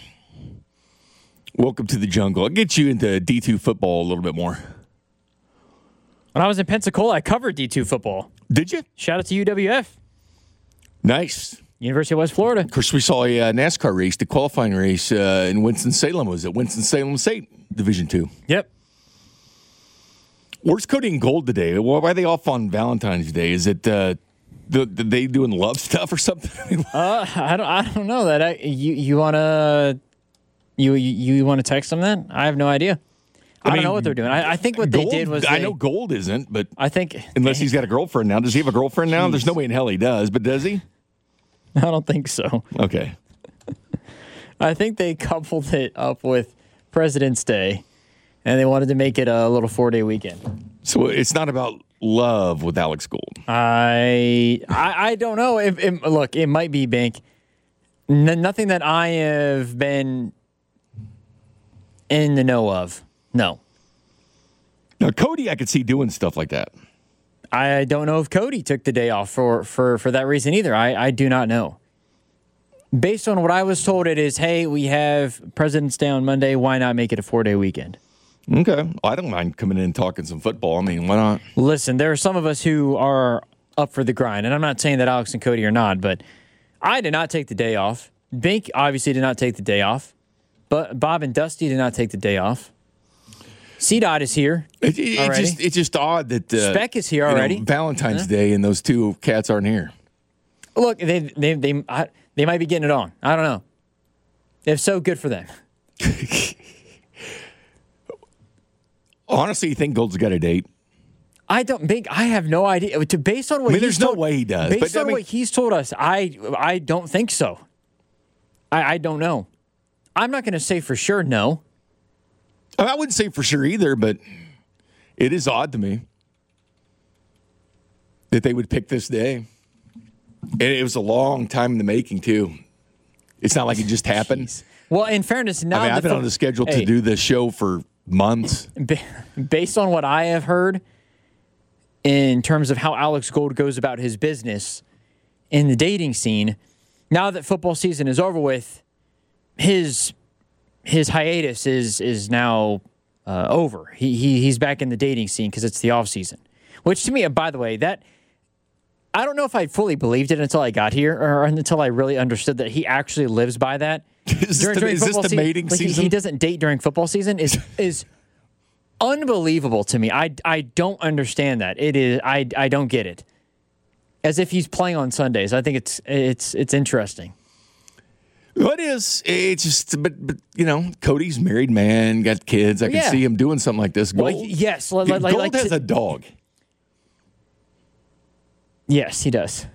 Welcome to the jungle. I'll get you into D two football a little bit more. When I was in Pensacola, I covered D two football. Did you? Shout out to U W F. Nice. University of West Florida. Of course, we saw a uh, NASCAR race, the qualifying race uh, in Winston-Salem. Was it Winston-Salem State, Division two? Yep. Where's Cody and Gold today? Why are they off on Valentine's Day? Is it uh, the, the, they doing love stuff or something? uh, I don't. I don't know that. I, you you wanna you you, you want to text them that? I have no idea. I, I mean, don't know what they're doing. I, I think what Gold, they did was I they, know Gold isn't, but I think unless he's got a girlfriend now. Does he have a girlfriend now? Geez. There's no way in hell he does, but does he? I don't think so. Okay. I think they coupled it up with President's Day, and they wanted to make it a little four-day weekend. So it's not about love with Alex Gold. I I, I don't know. If, if, look, it might be Bink. N- nothing that I have been in the know of. No. Now, Cody, I could see doing stuff like that. I don't know if Cody took the day off for, for, for that reason either. I, I do not know. Based on what I was told, it is, hey, we have President's Day on Monday. Why not make it a four-day weekend? Okay. Well, I don't mind coming in and talking some football. I mean, why not? Listen, there are some of us who are up for the grind, and I'm not saying that Alex and Cody are not, but I did not take the day off. Bink obviously did not take the day off. But Bob and Dusty did not take the day off. C-Dot is here it, it, already. It's just, it's just odd that... Uh, Speck is here already. You know, Valentine's huh? Day and those two cats aren't here. Look, they they they, I, they might be getting it on. I don't know. If so, good for them. Honestly, you think Gold's got a date? I don't think... I have no idea. To Based on what I mean, he's there's told, no way he does. Based but, on I mean, what he's told us, I I don't think so. I, I don't know. I'm not going to say for sure no. I wouldn't say for sure either, but it is odd to me that they would pick this day. And it was a long time in the making, too. It's not like it just happened. Jeez. Well, in fairness, now I mean, I've been fo- on the schedule hey, to do this show for months. Based on what I have heard in terms of how Alex Gold goes about his business in the dating scene, now that football season is over with, his his hiatus is is now uh, over. He, he he's back in the dating scene because it's the off season. Which to me, by the way, that I don't know if I fully believed it until I got here or until I really understood that he actually lives by that. Is during, this the, during is this the se- mating like season? He, he doesn't date during football season is is unbelievable to me. I, I don't understand that. It is I I don't get it. As if he's playing on Sundays. I think it's it's it's interesting. What is it's just, but but you know, Cody's married man, got kids. I can Yeah. see him doing something like this. Gold, Well, yes, like, like, Gold like has to- a dog. Yes, he does.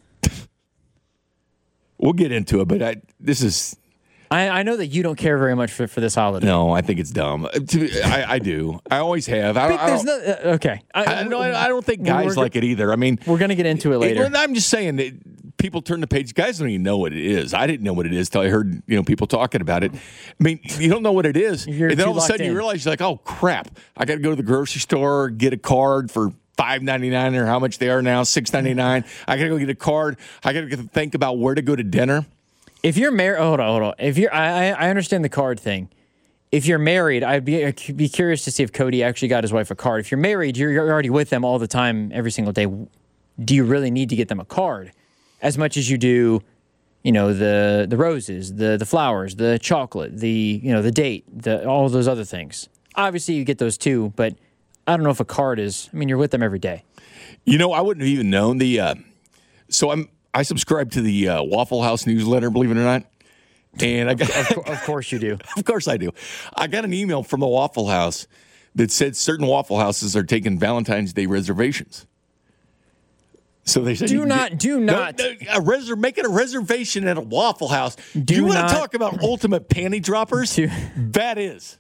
We'll get into it, but I this is I, I know that you don't care very much for, for this holiday. no. I think it's dumb. Uh, to- I, I do. I always have. I, But I there's don't, no uh, okay. I, no, I I don't think guys we're- like it either. I mean, We're gonna get into it later. It- I'm just saying that people turn the page. Guys don't even know what it is. I didn't know what it is till I heard you know people talking about it. I mean, you don't know what it is, You're and then too all of a locked sudden you in. realize you're like, oh crap! I got to go to the grocery store, get a card for five ninety-nine or how much they are now, six ninety-nine. I got to go get a card. I got to think about where to go to dinner. If you're married, hold on, hold on. If you're, I, I understand the card thing. If you're married, I'd be I'd be curious to see if Cody actually got his wife a card. If you're married, you're, you're already with them all the time, every single day. Do you really need to get them a card, as much as you do, you know, the the roses, the the flowers, the chocolate, the you know the date, the all those other things? Obviously, you get those too, but I don't know if a card is. I mean, you're with them every day. You know, I wouldn't have even known the. Uh, so I'm. I subscribe to the uh, Waffle House newsletter, believe it or not. And I got, Of, co- of course you do. Of course I do. I got an email from the Waffle House that said certain Waffle Houses are taking Valentine's Day reservations. So they said, Do you, not, do not. No, no, a reser- make it a reservation at a Waffle House. Do, Do you want not- to talk about ultimate panty droppers? Do- that is.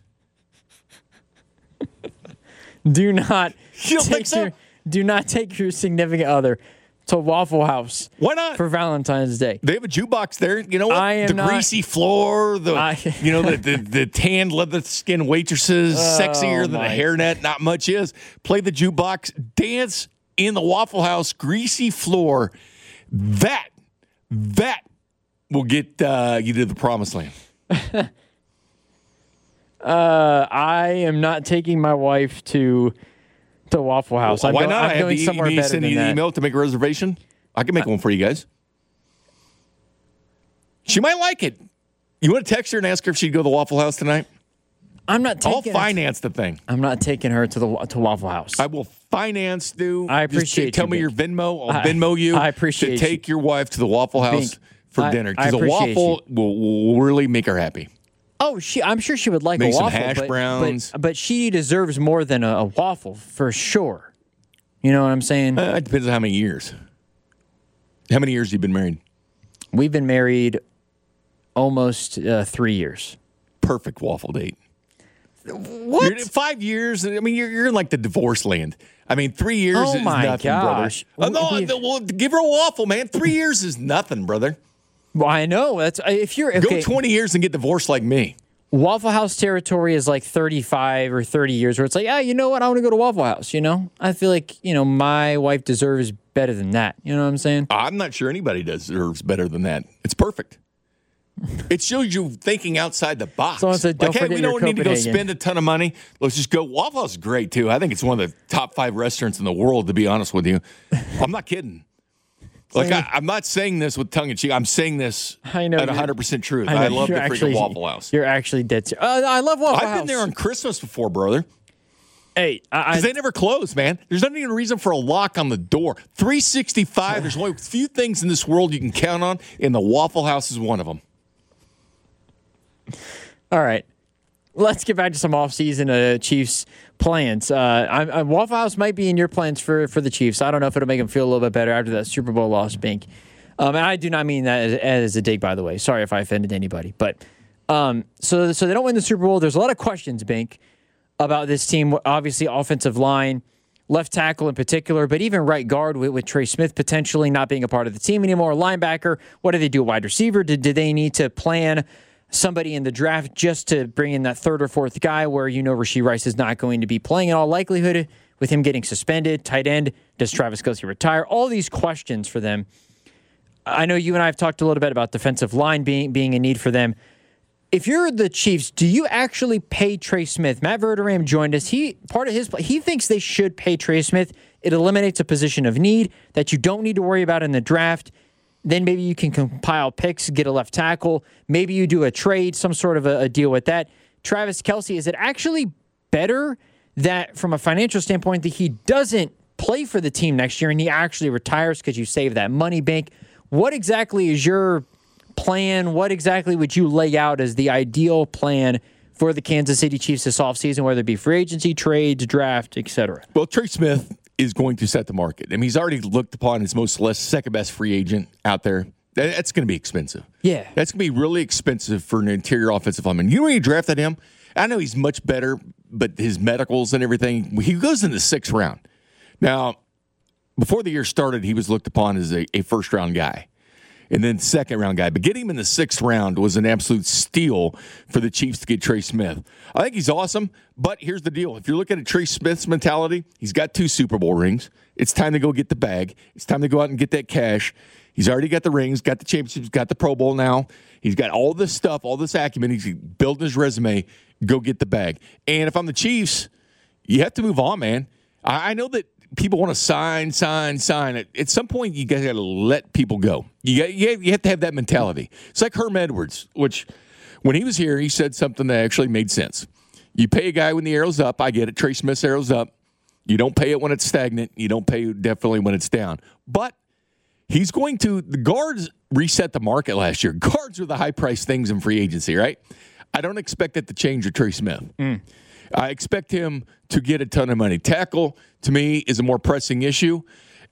Do not You don't take think so? your, do not take your significant other to Waffle House. Why not? For Valentine's Day. They have a jukebox there. You know what? I am the not- greasy floor, the I- you know the, the the tan leather skin waitresses, Oh, sexier than a my. hairnet. Not much is. Play the jukebox, dance in the Waffle House, greasy floor. That that will get uh, you to the promised land. Uh, I am not taking my wife to to Waffle House. Well, I'm why go- not? I'm I have going the, somewhere you better send than you an that. email to make a reservation. I can make one for you guys. She might like it. You want to text her and ask her if she'd go to the Waffle House tonight? I'm not I'll taking. finance the thing. I'm not taking her to the to Waffle House. I will finance, dude. I Just appreciate tell you, me your Bink. Venmo. I'll I- Venmo you. I appreciate to take you. your wife to the Waffle House Bink, for I- dinner I because a appreciate waffle will, will really make her happy. Oh, she. I'm sure she would like Make a some waffle. hash but, browns. But, but she deserves more than a, a waffle for sure. You know what I'm saying? Uh, it depends on how many years. How many years have you been married? We've been married almost uh, three years. Perfect waffle date. What? You're, five years. I mean, you're, you're in like the divorce land. I mean, three years Oh is my nothing, gosh. brother. Oh, no, We- no, well, give her a waffle, man. Three years is nothing, brother. Well, I know that's if you're okay, Go twenty years and get divorced like me. Waffle House territory is like thirty-five or thirty years where it's like, ah, you know what? I want to go to Waffle House. You know, I feel like, you know, my wife deserves better than that. You know what I'm saying? I'm not sure anybody deserves better than that. It's perfect. It shows you thinking outside the box. Someone said, "Don't like, hey, forget we your don't need to go Copenhagen." spend a ton of money. Let's just go. Waffle House is great, too. I think it's one of the top five restaurants in the world, to be honest with you. I'm not kidding. Like, I, I'm not saying this with tongue in cheek. I'm saying this I know at you're- one hundred percent truth. know, I, love the you're freaking actually- Waffle House. You're actually dead serious. Uh, I love Waffle I've House. been there on Christmas before, brother. Hey, I, I, Because they never close, man. There's not even a reason for a lock on the door. three sixty-five, there's only a few things in this world you can count on, and the Waffle House is one of them. all right. Let's get back to some off-season uh, Chiefs plans. Uh, I, I, Waffle House might be in your plans for, for the Chiefs. I don't know if it'll make them feel a little bit better after that Super Bowl loss, Bink. Um, and I do not mean that as, as a dig, by the way. Sorry if I offended anybody. But um, so so they don't win the Super Bowl. There's a lot of questions, Bink, about this team. Obviously, offensive line, left tackle in particular, but even right guard with, with Trey Smith potentially not being a part of the team anymore. Linebacker, what do they do? Wide receiver? Did, did they need to plan somebody in the draft just to bring in that third or fourth guy where you know Rashee Rice is not going to be playing in all likelihood with him getting suspended? Tight end, does Travis Kelce retire? All these questions for them. I know you and I have talked a little bit about defensive line being being a need for them. If you're the Chiefs, do you actually pay Trey Smith? Matt Verderame joined us. He part of his he thinks they should pay Trey Smith. It eliminates a position of need that you don't need to worry about in the draft. Then maybe you can compile picks, get a left tackle. Maybe you do a trade, some sort of a, a deal with that. Travis Kelce, is it actually better that from a financial standpoint that he doesn't play for the team next year and he actually retires because you save that money bank? What exactly is your plan? What exactly would you lay out as the ideal plan for the Kansas City Chiefs this offseason, whether it be free agency, trades, draft, et cetera? Well, Trey Smith is going to set the market. I mean, he's already looked upon as most less second best free agent out there. That, that's going to be expensive. Yeah. That's going to be really expensive for an interior offensive lineman. You know when you drafted him? I know he's much better, but his medicals and everything, he goes in the sixth round. Now, before the year started, he was looked upon as a, a first-round guy. And then second round guy. But getting him in the sixth round was an absolute steal for the Chiefs to get Trey Smith. I think he's awesome, but here's the deal. If you're looking at Trey Smith's mentality, he's got two Super Bowl rings. It's time to go get the bag. It's time to go out and get that cash. He's already got the rings, got the championships, got the Pro Bowl now. He's got all this stuff, all this acumen. He's building his resume. Go get the bag. And if I'm the Chiefs, you have to move on, man. I, I know that people want to sign, sign, sign. At, at some point, you got to let people go. You got, you, have, you have to have that mentality. It's like Herm Edwards, which when he was here, he said something that actually made sense. You pay a guy when the arrow's up. I get it. Trey Smith's arrow's up. You don't pay it when it's stagnant. You don't pay it definitely when it's down. But he's going to – the guards reset the market last year. Guards are the high-priced things in free agency, right? I don't expect that to change with Trey Smith. Mm. I expect him to get a ton of money. Tackle, to me, is a more pressing issue.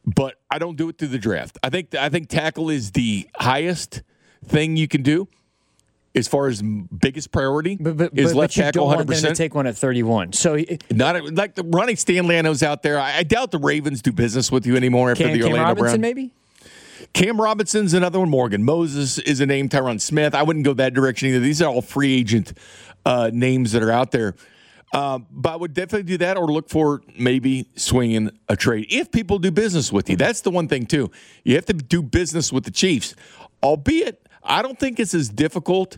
but I don't do it through the draft. I think I think tackle is the highest thing you can do as far as biggest priority. But, but, is but, left but you tackle don't one hundred want them percent. to take one at thirty-one. So not like the Ronnie Stanley. I know's out there. I, I doubt the Ravens do business with you anymore after Cam, the Cam Orlando Robinson, Brown. maybe. Cam Robinson's another one. Morgan Moses is a name. Tyron Smith. I wouldn't go that direction either. These are all free agent uh, names that are out there. Uh, but I would definitely do that or look for maybe swinging a trade if people do business with you. That's the one thing, too. You have to do business with the Chiefs, albeit I don't think it's as difficult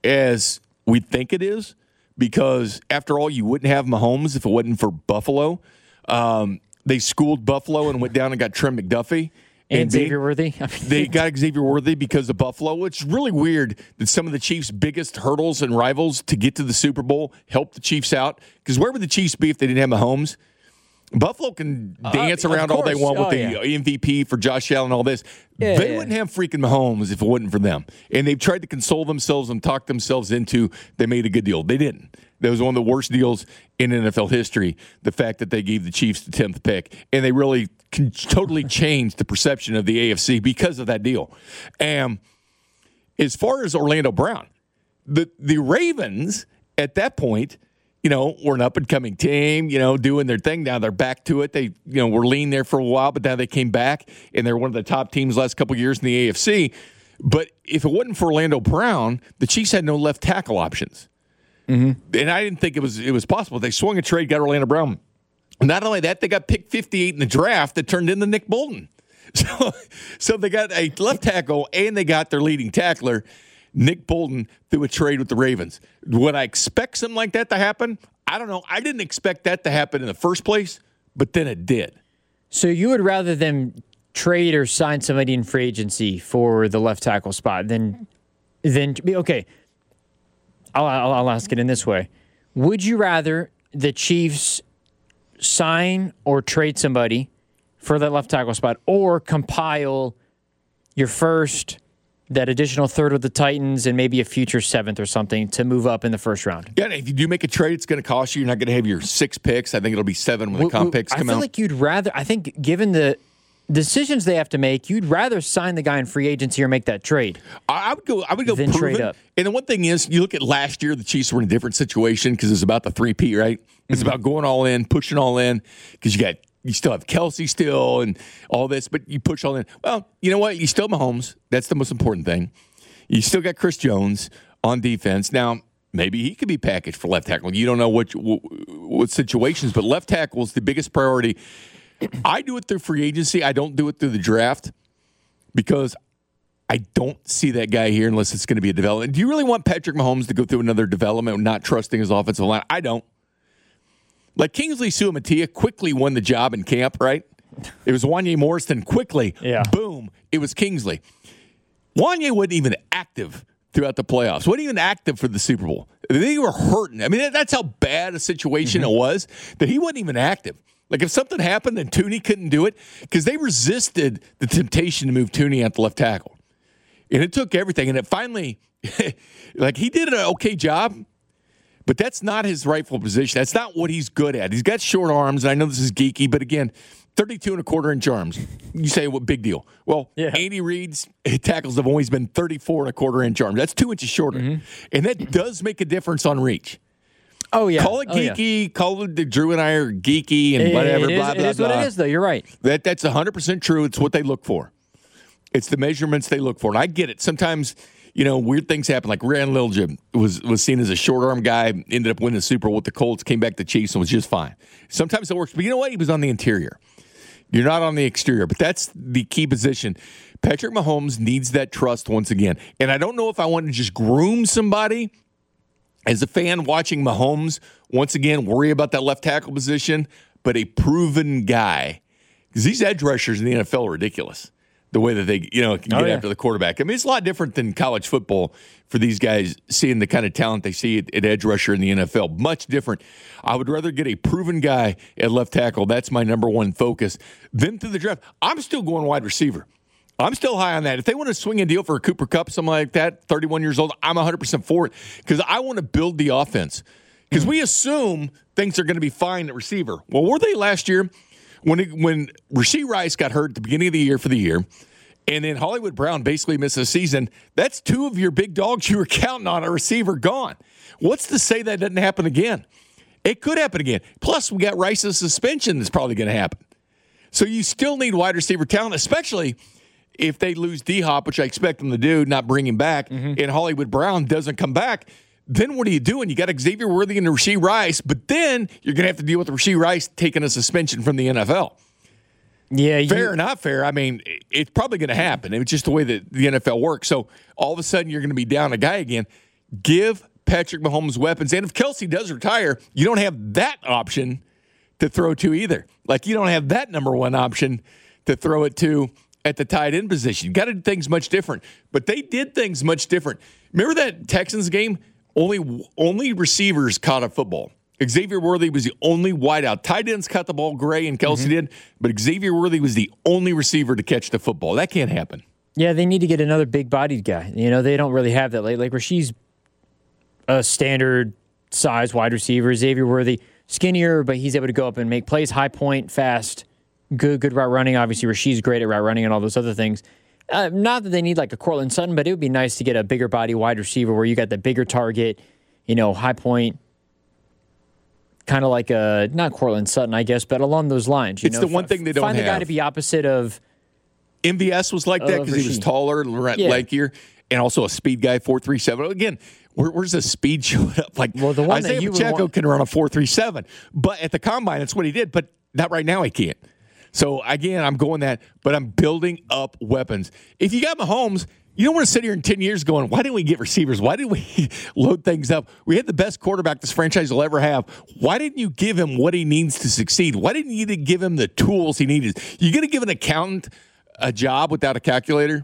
as we think it is because, after all, you wouldn't have Mahomes if it wasn't for Buffalo. Um, they schooled Buffalo and went down and got Trent McDuffie. And, and Xavier Worthy. I mean, they got Xavier Worthy because of Buffalo. It's really weird that some of the Chiefs' biggest hurdles and rivals to get to the Super Bowl help the Chiefs out. Because where would the Chiefs be if they didn't have Mahomes? Buffalo can dance uh, around all they want with oh, the yeah. M V P for Josh Allen and all this. Yeah, they yeah. wouldn't have freaking Mahomes if it wasn't for them. And they've tried to console themselves and talk themselves into they made a good deal. They didn't. That was one of the worst deals in N F L history, the fact that they gave the Chiefs the tenth pick. And they really can totally changed the perception of the A F C because of that deal. And as far as Orlando Brown, the, the Ravens at that point, you know, were an up-and-coming team, you know, doing their thing. Now they're back to it. They, you know, were lean there for a while, but now they came back, and they're one of the top teams the last couple of years in the A F C. But if it wasn't for Orlando Brown, the Chiefs had no left tackle options. Mm-hmm. And I didn't think it was it was possible. They swung a trade, got Orlando Brown. Not only that, they got picked fifty-eight in the draft that turned into Nick Bolton. So, so they got a left tackle, and they got their leading tackler, Nick Bolton, through a trade with the Ravens. Would I expect something like that to happen? I don't know. I didn't expect that to happen in the first place, but then it did. So you would rather them trade or sign somebody in free agency for the left tackle spot than, than okay, I'll, I'll, I'll ask it in this way. Would you rather the Chiefs sign or trade somebody for that left tackle spot or compile your first, that additional third with the Titans, and maybe a future seventh or something to move up in the first round? Yeah, if you do make a trade, it's going to cost you. You're not going to have your six picks. I think it'll be seven when the comp picks come out. I feel like you'd rather, I think given the decisions they have to make, you'd rather sign the guy in free agency or make that trade. I would go. I would go then proven. Trade up. And the one thing is, you look at last year, the Chiefs were in a different situation because it's about the three-peat, right? It's mm-hmm. about going all in, pushing all in, because you got you still have Kelsey still and all this, but you push all in. Well, you know what? You still have Mahomes. That's the most important thing. You still got Chris Jones on defense. Now, maybe he could be packaged for left tackle. You don't know what what situations, but left tackle is the biggest priority. I do it through free agency. I don't do it through the draft because I don't see that guy here unless it's going to be a development. Do you really want Patrick Mahomes to go through another development, not trusting his offensive line? I don't. Like Kingsley Suamataia quickly won the job in camp, right? It was Wanya Morrison quickly. Yeah. Boom. It was Kingsley. Wanya wasn't even active throughout the playoffs. Wasn't even active for the Super Bowl. They were hurting. I mean, that's how bad a situation mm-hmm. it was that he wasn't even active. Like if something happened and Tooney couldn't do it, because they resisted the temptation to move Tooney at the left tackle. And it took everything. And it finally, like he did an okay job, but that's not his rightful position. That's not what he's good at. He's got short arms, and I know this is geeky, but again, thirty-two and a quarter inch arms. You say, what big deal? Well, yeah. Andy Reid's tackles have always been thirty-four and a quarter inch arms. That's two inches shorter. Mm-hmm. And that does make a difference on reach. Oh, yeah. Call it oh, geeky. Yeah. Call it, Drew and I are geeky and it, whatever, it blah, is, blah, It is blah. what it is, though. You're right. That That's one hundred percent true. It's what they look for. It's the measurements they look for. And I get it. Sometimes, you know, weird things happen. Like Ryan Liljum was, was seen as a short-arm guy, ended up winning the Super Bowl with the Colts, came back to Chiefs, and was just fine. Sometimes it works. But you know what? He was on the interior. You're not on the exterior, but that's the key position. Patrick Mahomes needs that trust once again. And I don't know if I want to just groom somebody as a fan watching Mahomes once again worry about that left tackle position, but a proven guy. Because these edge rushers in the N F L are ridiculous. The way that they, you know, can get oh, yeah. after the quarterback. I mean, it's a lot different than college football for these guys seeing the kind of talent they see at, at edge rusher in the N F L. Much different. I would rather get a proven guy at left tackle. That's my number one focus. Then through the draft, I'm still going wide receiver. I'm still high on that. If they want to swing a deal for a Cooper Kupp, something like that, thirty-one years old, I'm one hundred percent for it because I want to build the offense. Because we assume things are going to be fine at receiver. Well, were they last year? When it, when Rashee Rice got hurt at the beginning of the year for the year, and then Hollywood Brown basically missed the season, that's two of your big dogs you were counting on a receiver gone. What's to say that doesn't happen again? It could happen again. Plus, we got Rice's suspension that's probably going to happen. So you still need wide receiver talent, especially if they lose D-Hop, which I expect them to do, not bring him back, mm-hmm. and Hollywood Brown doesn't come back. Then what are you doing? You got Xavier Worthy and Rashee Rice, but then you're going to have to deal with Rashee Rice taking a suspension from the N F L. Yeah, you, fair or not fair, I mean, it's probably going to happen. It's just the way that the N F L works. So all of a sudden you're going to be down a guy again. Give Patrick Mahomes weapons. And if Kelsey does retire, you don't have that option to throw to either. Like you don't have that number one option to throw it to at the tight end position. You got to do things much different. But they did things much different. Remember that Texans game? Only only receivers caught a football. Xavier Worthy was the only wideout. Tight ends caught the ball, Gray and Kelsey mm-hmm. did, but Xavier Worthy was the only receiver to catch the football. That can't happen. Yeah, they need to get another big-bodied guy. You know, they don't really have that. Like, like Rashee's a standard size wide receiver. Xavier Worthy, skinnier, but he's able to go up and make plays, high point, fast, good good route running. Obviously, Rashee's great at route running and all those other things. Uh, not that they need like a Cortland Sutton, but it would be nice to get a bigger body wide receiver where you got the bigger target, you know, high point, kind of like a, not Cortland Sutton, I guess, but along those lines. You it's know, the one thing they don't find have. Find the guy to be opposite of M V S was like that because he was taller, yeah. lankier, and also a speed guy, four three seven. Again, where, where's the speed showing up? Like, well, the one Isaiah that you Pacheco want- can run a four three seven, but at the combine, that's what he did, but not right now he can't. So, again, I'm going that, but I'm building up weapons. If you got Mahomes, you don't want to sit here in ten years going, why didn't we get receivers? Why didn't we load things up? We had the best quarterback this franchise will ever have. Why didn't you give him what he needs to succeed? Why didn't you give him the tools he needed? You going to give an accountant a job without a calculator?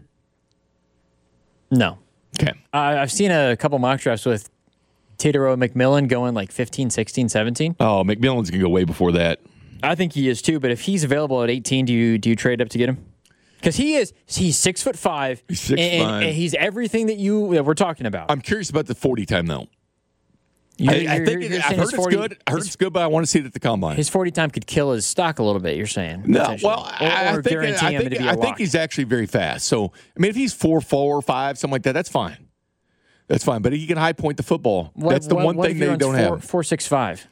No. Okay. Uh, I've seen a couple mock drafts with Titero McMillan going like fifteen, sixteen, seventeen. Oh, McMillan's going to go way before that. I think he is too, but if he's available at eighteen, do you do you trade up to get him? Because he is he's six foot five. He's six and, five. and he's everything that you that we're talking about. I'm curious about the forty time though. You're, I, I you're, think you're it, I've heard forty, it's good. I heard his, it's good, but I want to see it at the combine. His forty time could kill his stock a little bit. You're saying? No, well, or, I, or I think guarantee I him think, to be a I lock. think he's actually very fast. So I mean, if he's four four five something like that, that's fine. That's fine. But he can high point the football. What, that's the what, one what thing if he they don't runs four, have. Four six five.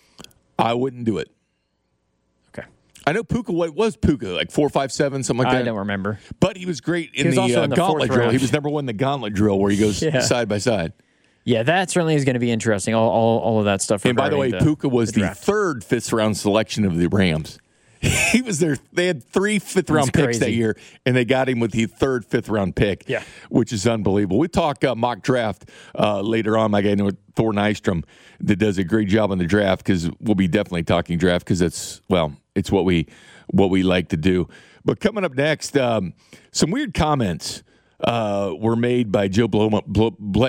I wouldn't do it. Okay. I know Puka. What was Puka like four five seven something like that? I don't remember. But he was great in was the, also uh, in the gauntlet drill. round. He was number one in the gauntlet drill where he goes Yeah. side by side. Yeah, that certainly is going to be interesting. All, all, all of that stuff. And by the way, the, Puka was the, the, the third fifth round selection of the Rams. He was there. They had three fifth round That's picks crazy. that year, and they got him with the third fifth round pick. Yeah, which is unbelievable. We talk uh, mock draft uh, later on. My guy Thor Nystrom that does a great job on the draft because we'll be definitely talking draft because it's well, it's what we what we like to do. But coming up next, um, some weird comments uh, were made by Joe Bloma, Blo, Ble,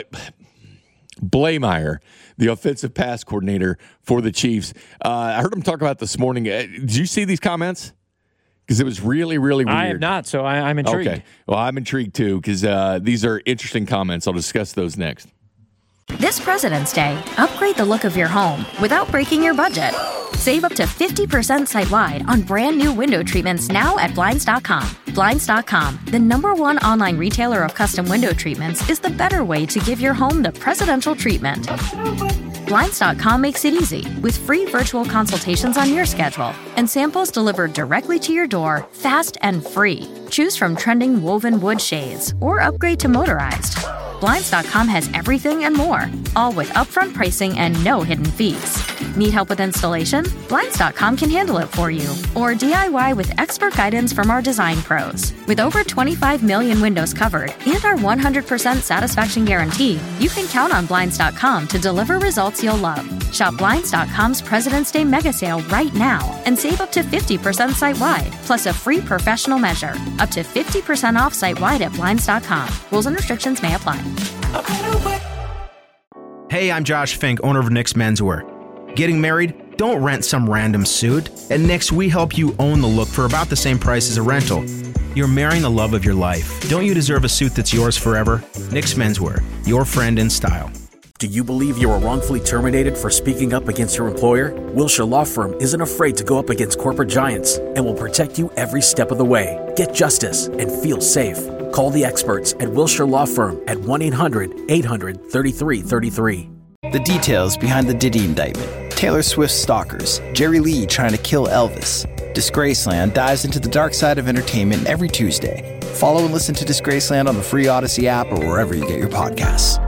Blameyer, the offensive pass coordinator for the Chiefs. Uh, I heard him talk about this morning. Uh, did you see these comments? Because it was really, really weird. I have not, so I, I'm intrigued. Okay. Well, I'm intrigued too because uh, these are interesting comments. I'll discuss those next. This President's Day, upgrade the look of your home without breaking your budget. Save up to fifty percent site-wide on brand new window treatments now at Blinds dot com. Blinds dot com, the number one online retailer of custom window treatments, is the better way to give your home the presidential treatment. Blinds dot com makes it easy with free virtual consultations on your schedule and samples delivered directly to your door, fast and free. Choose from trending woven wood shades or upgrade to motorized. Blinds dot com has everything and more, all with upfront pricing and no hidden fees. Need help with installation? Blinds dot com can handle it for you. Or D I Y with expert guidance from our design pros. With over twenty-five million windows covered and our one hundred percent satisfaction guarantee, you can count on Blinds dot com to deliver results you'll love. Shop Blinds dot com's President's Day mega sale right now and save up to fifty percent site-wide, plus a free professional measure. Up to fifty percent off site-wide at Blinds dot com. Rules and restrictions may apply. Hey, I'm Josh Fink, owner of Nick's Menswear. Getting married? Don't rent some random suit. At Nick's, we help you own the look for about the same price as a rental. You're marrying the love of your life. Don't you deserve a suit that's yours forever? Nick's Menswear, your friend in style. Do you believe you were wrongfully terminated for speaking up against your employer? Wilshire Law Firm isn't afraid to go up against corporate giants and will protect you every step of the way. Get justice and feel safe. Call the experts at Wilshire Law Firm at one eight hundred eight hundred thirty-three thirty-three. The details behind the Diddy indictment. Taylor Swift's stalkers. Jerry Lee trying to kill Elvis. Disgraceland dives into the dark side of entertainment every Tuesday. Follow and listen to Disgraceland on the free Odyssey app or wherever you get your podcasts.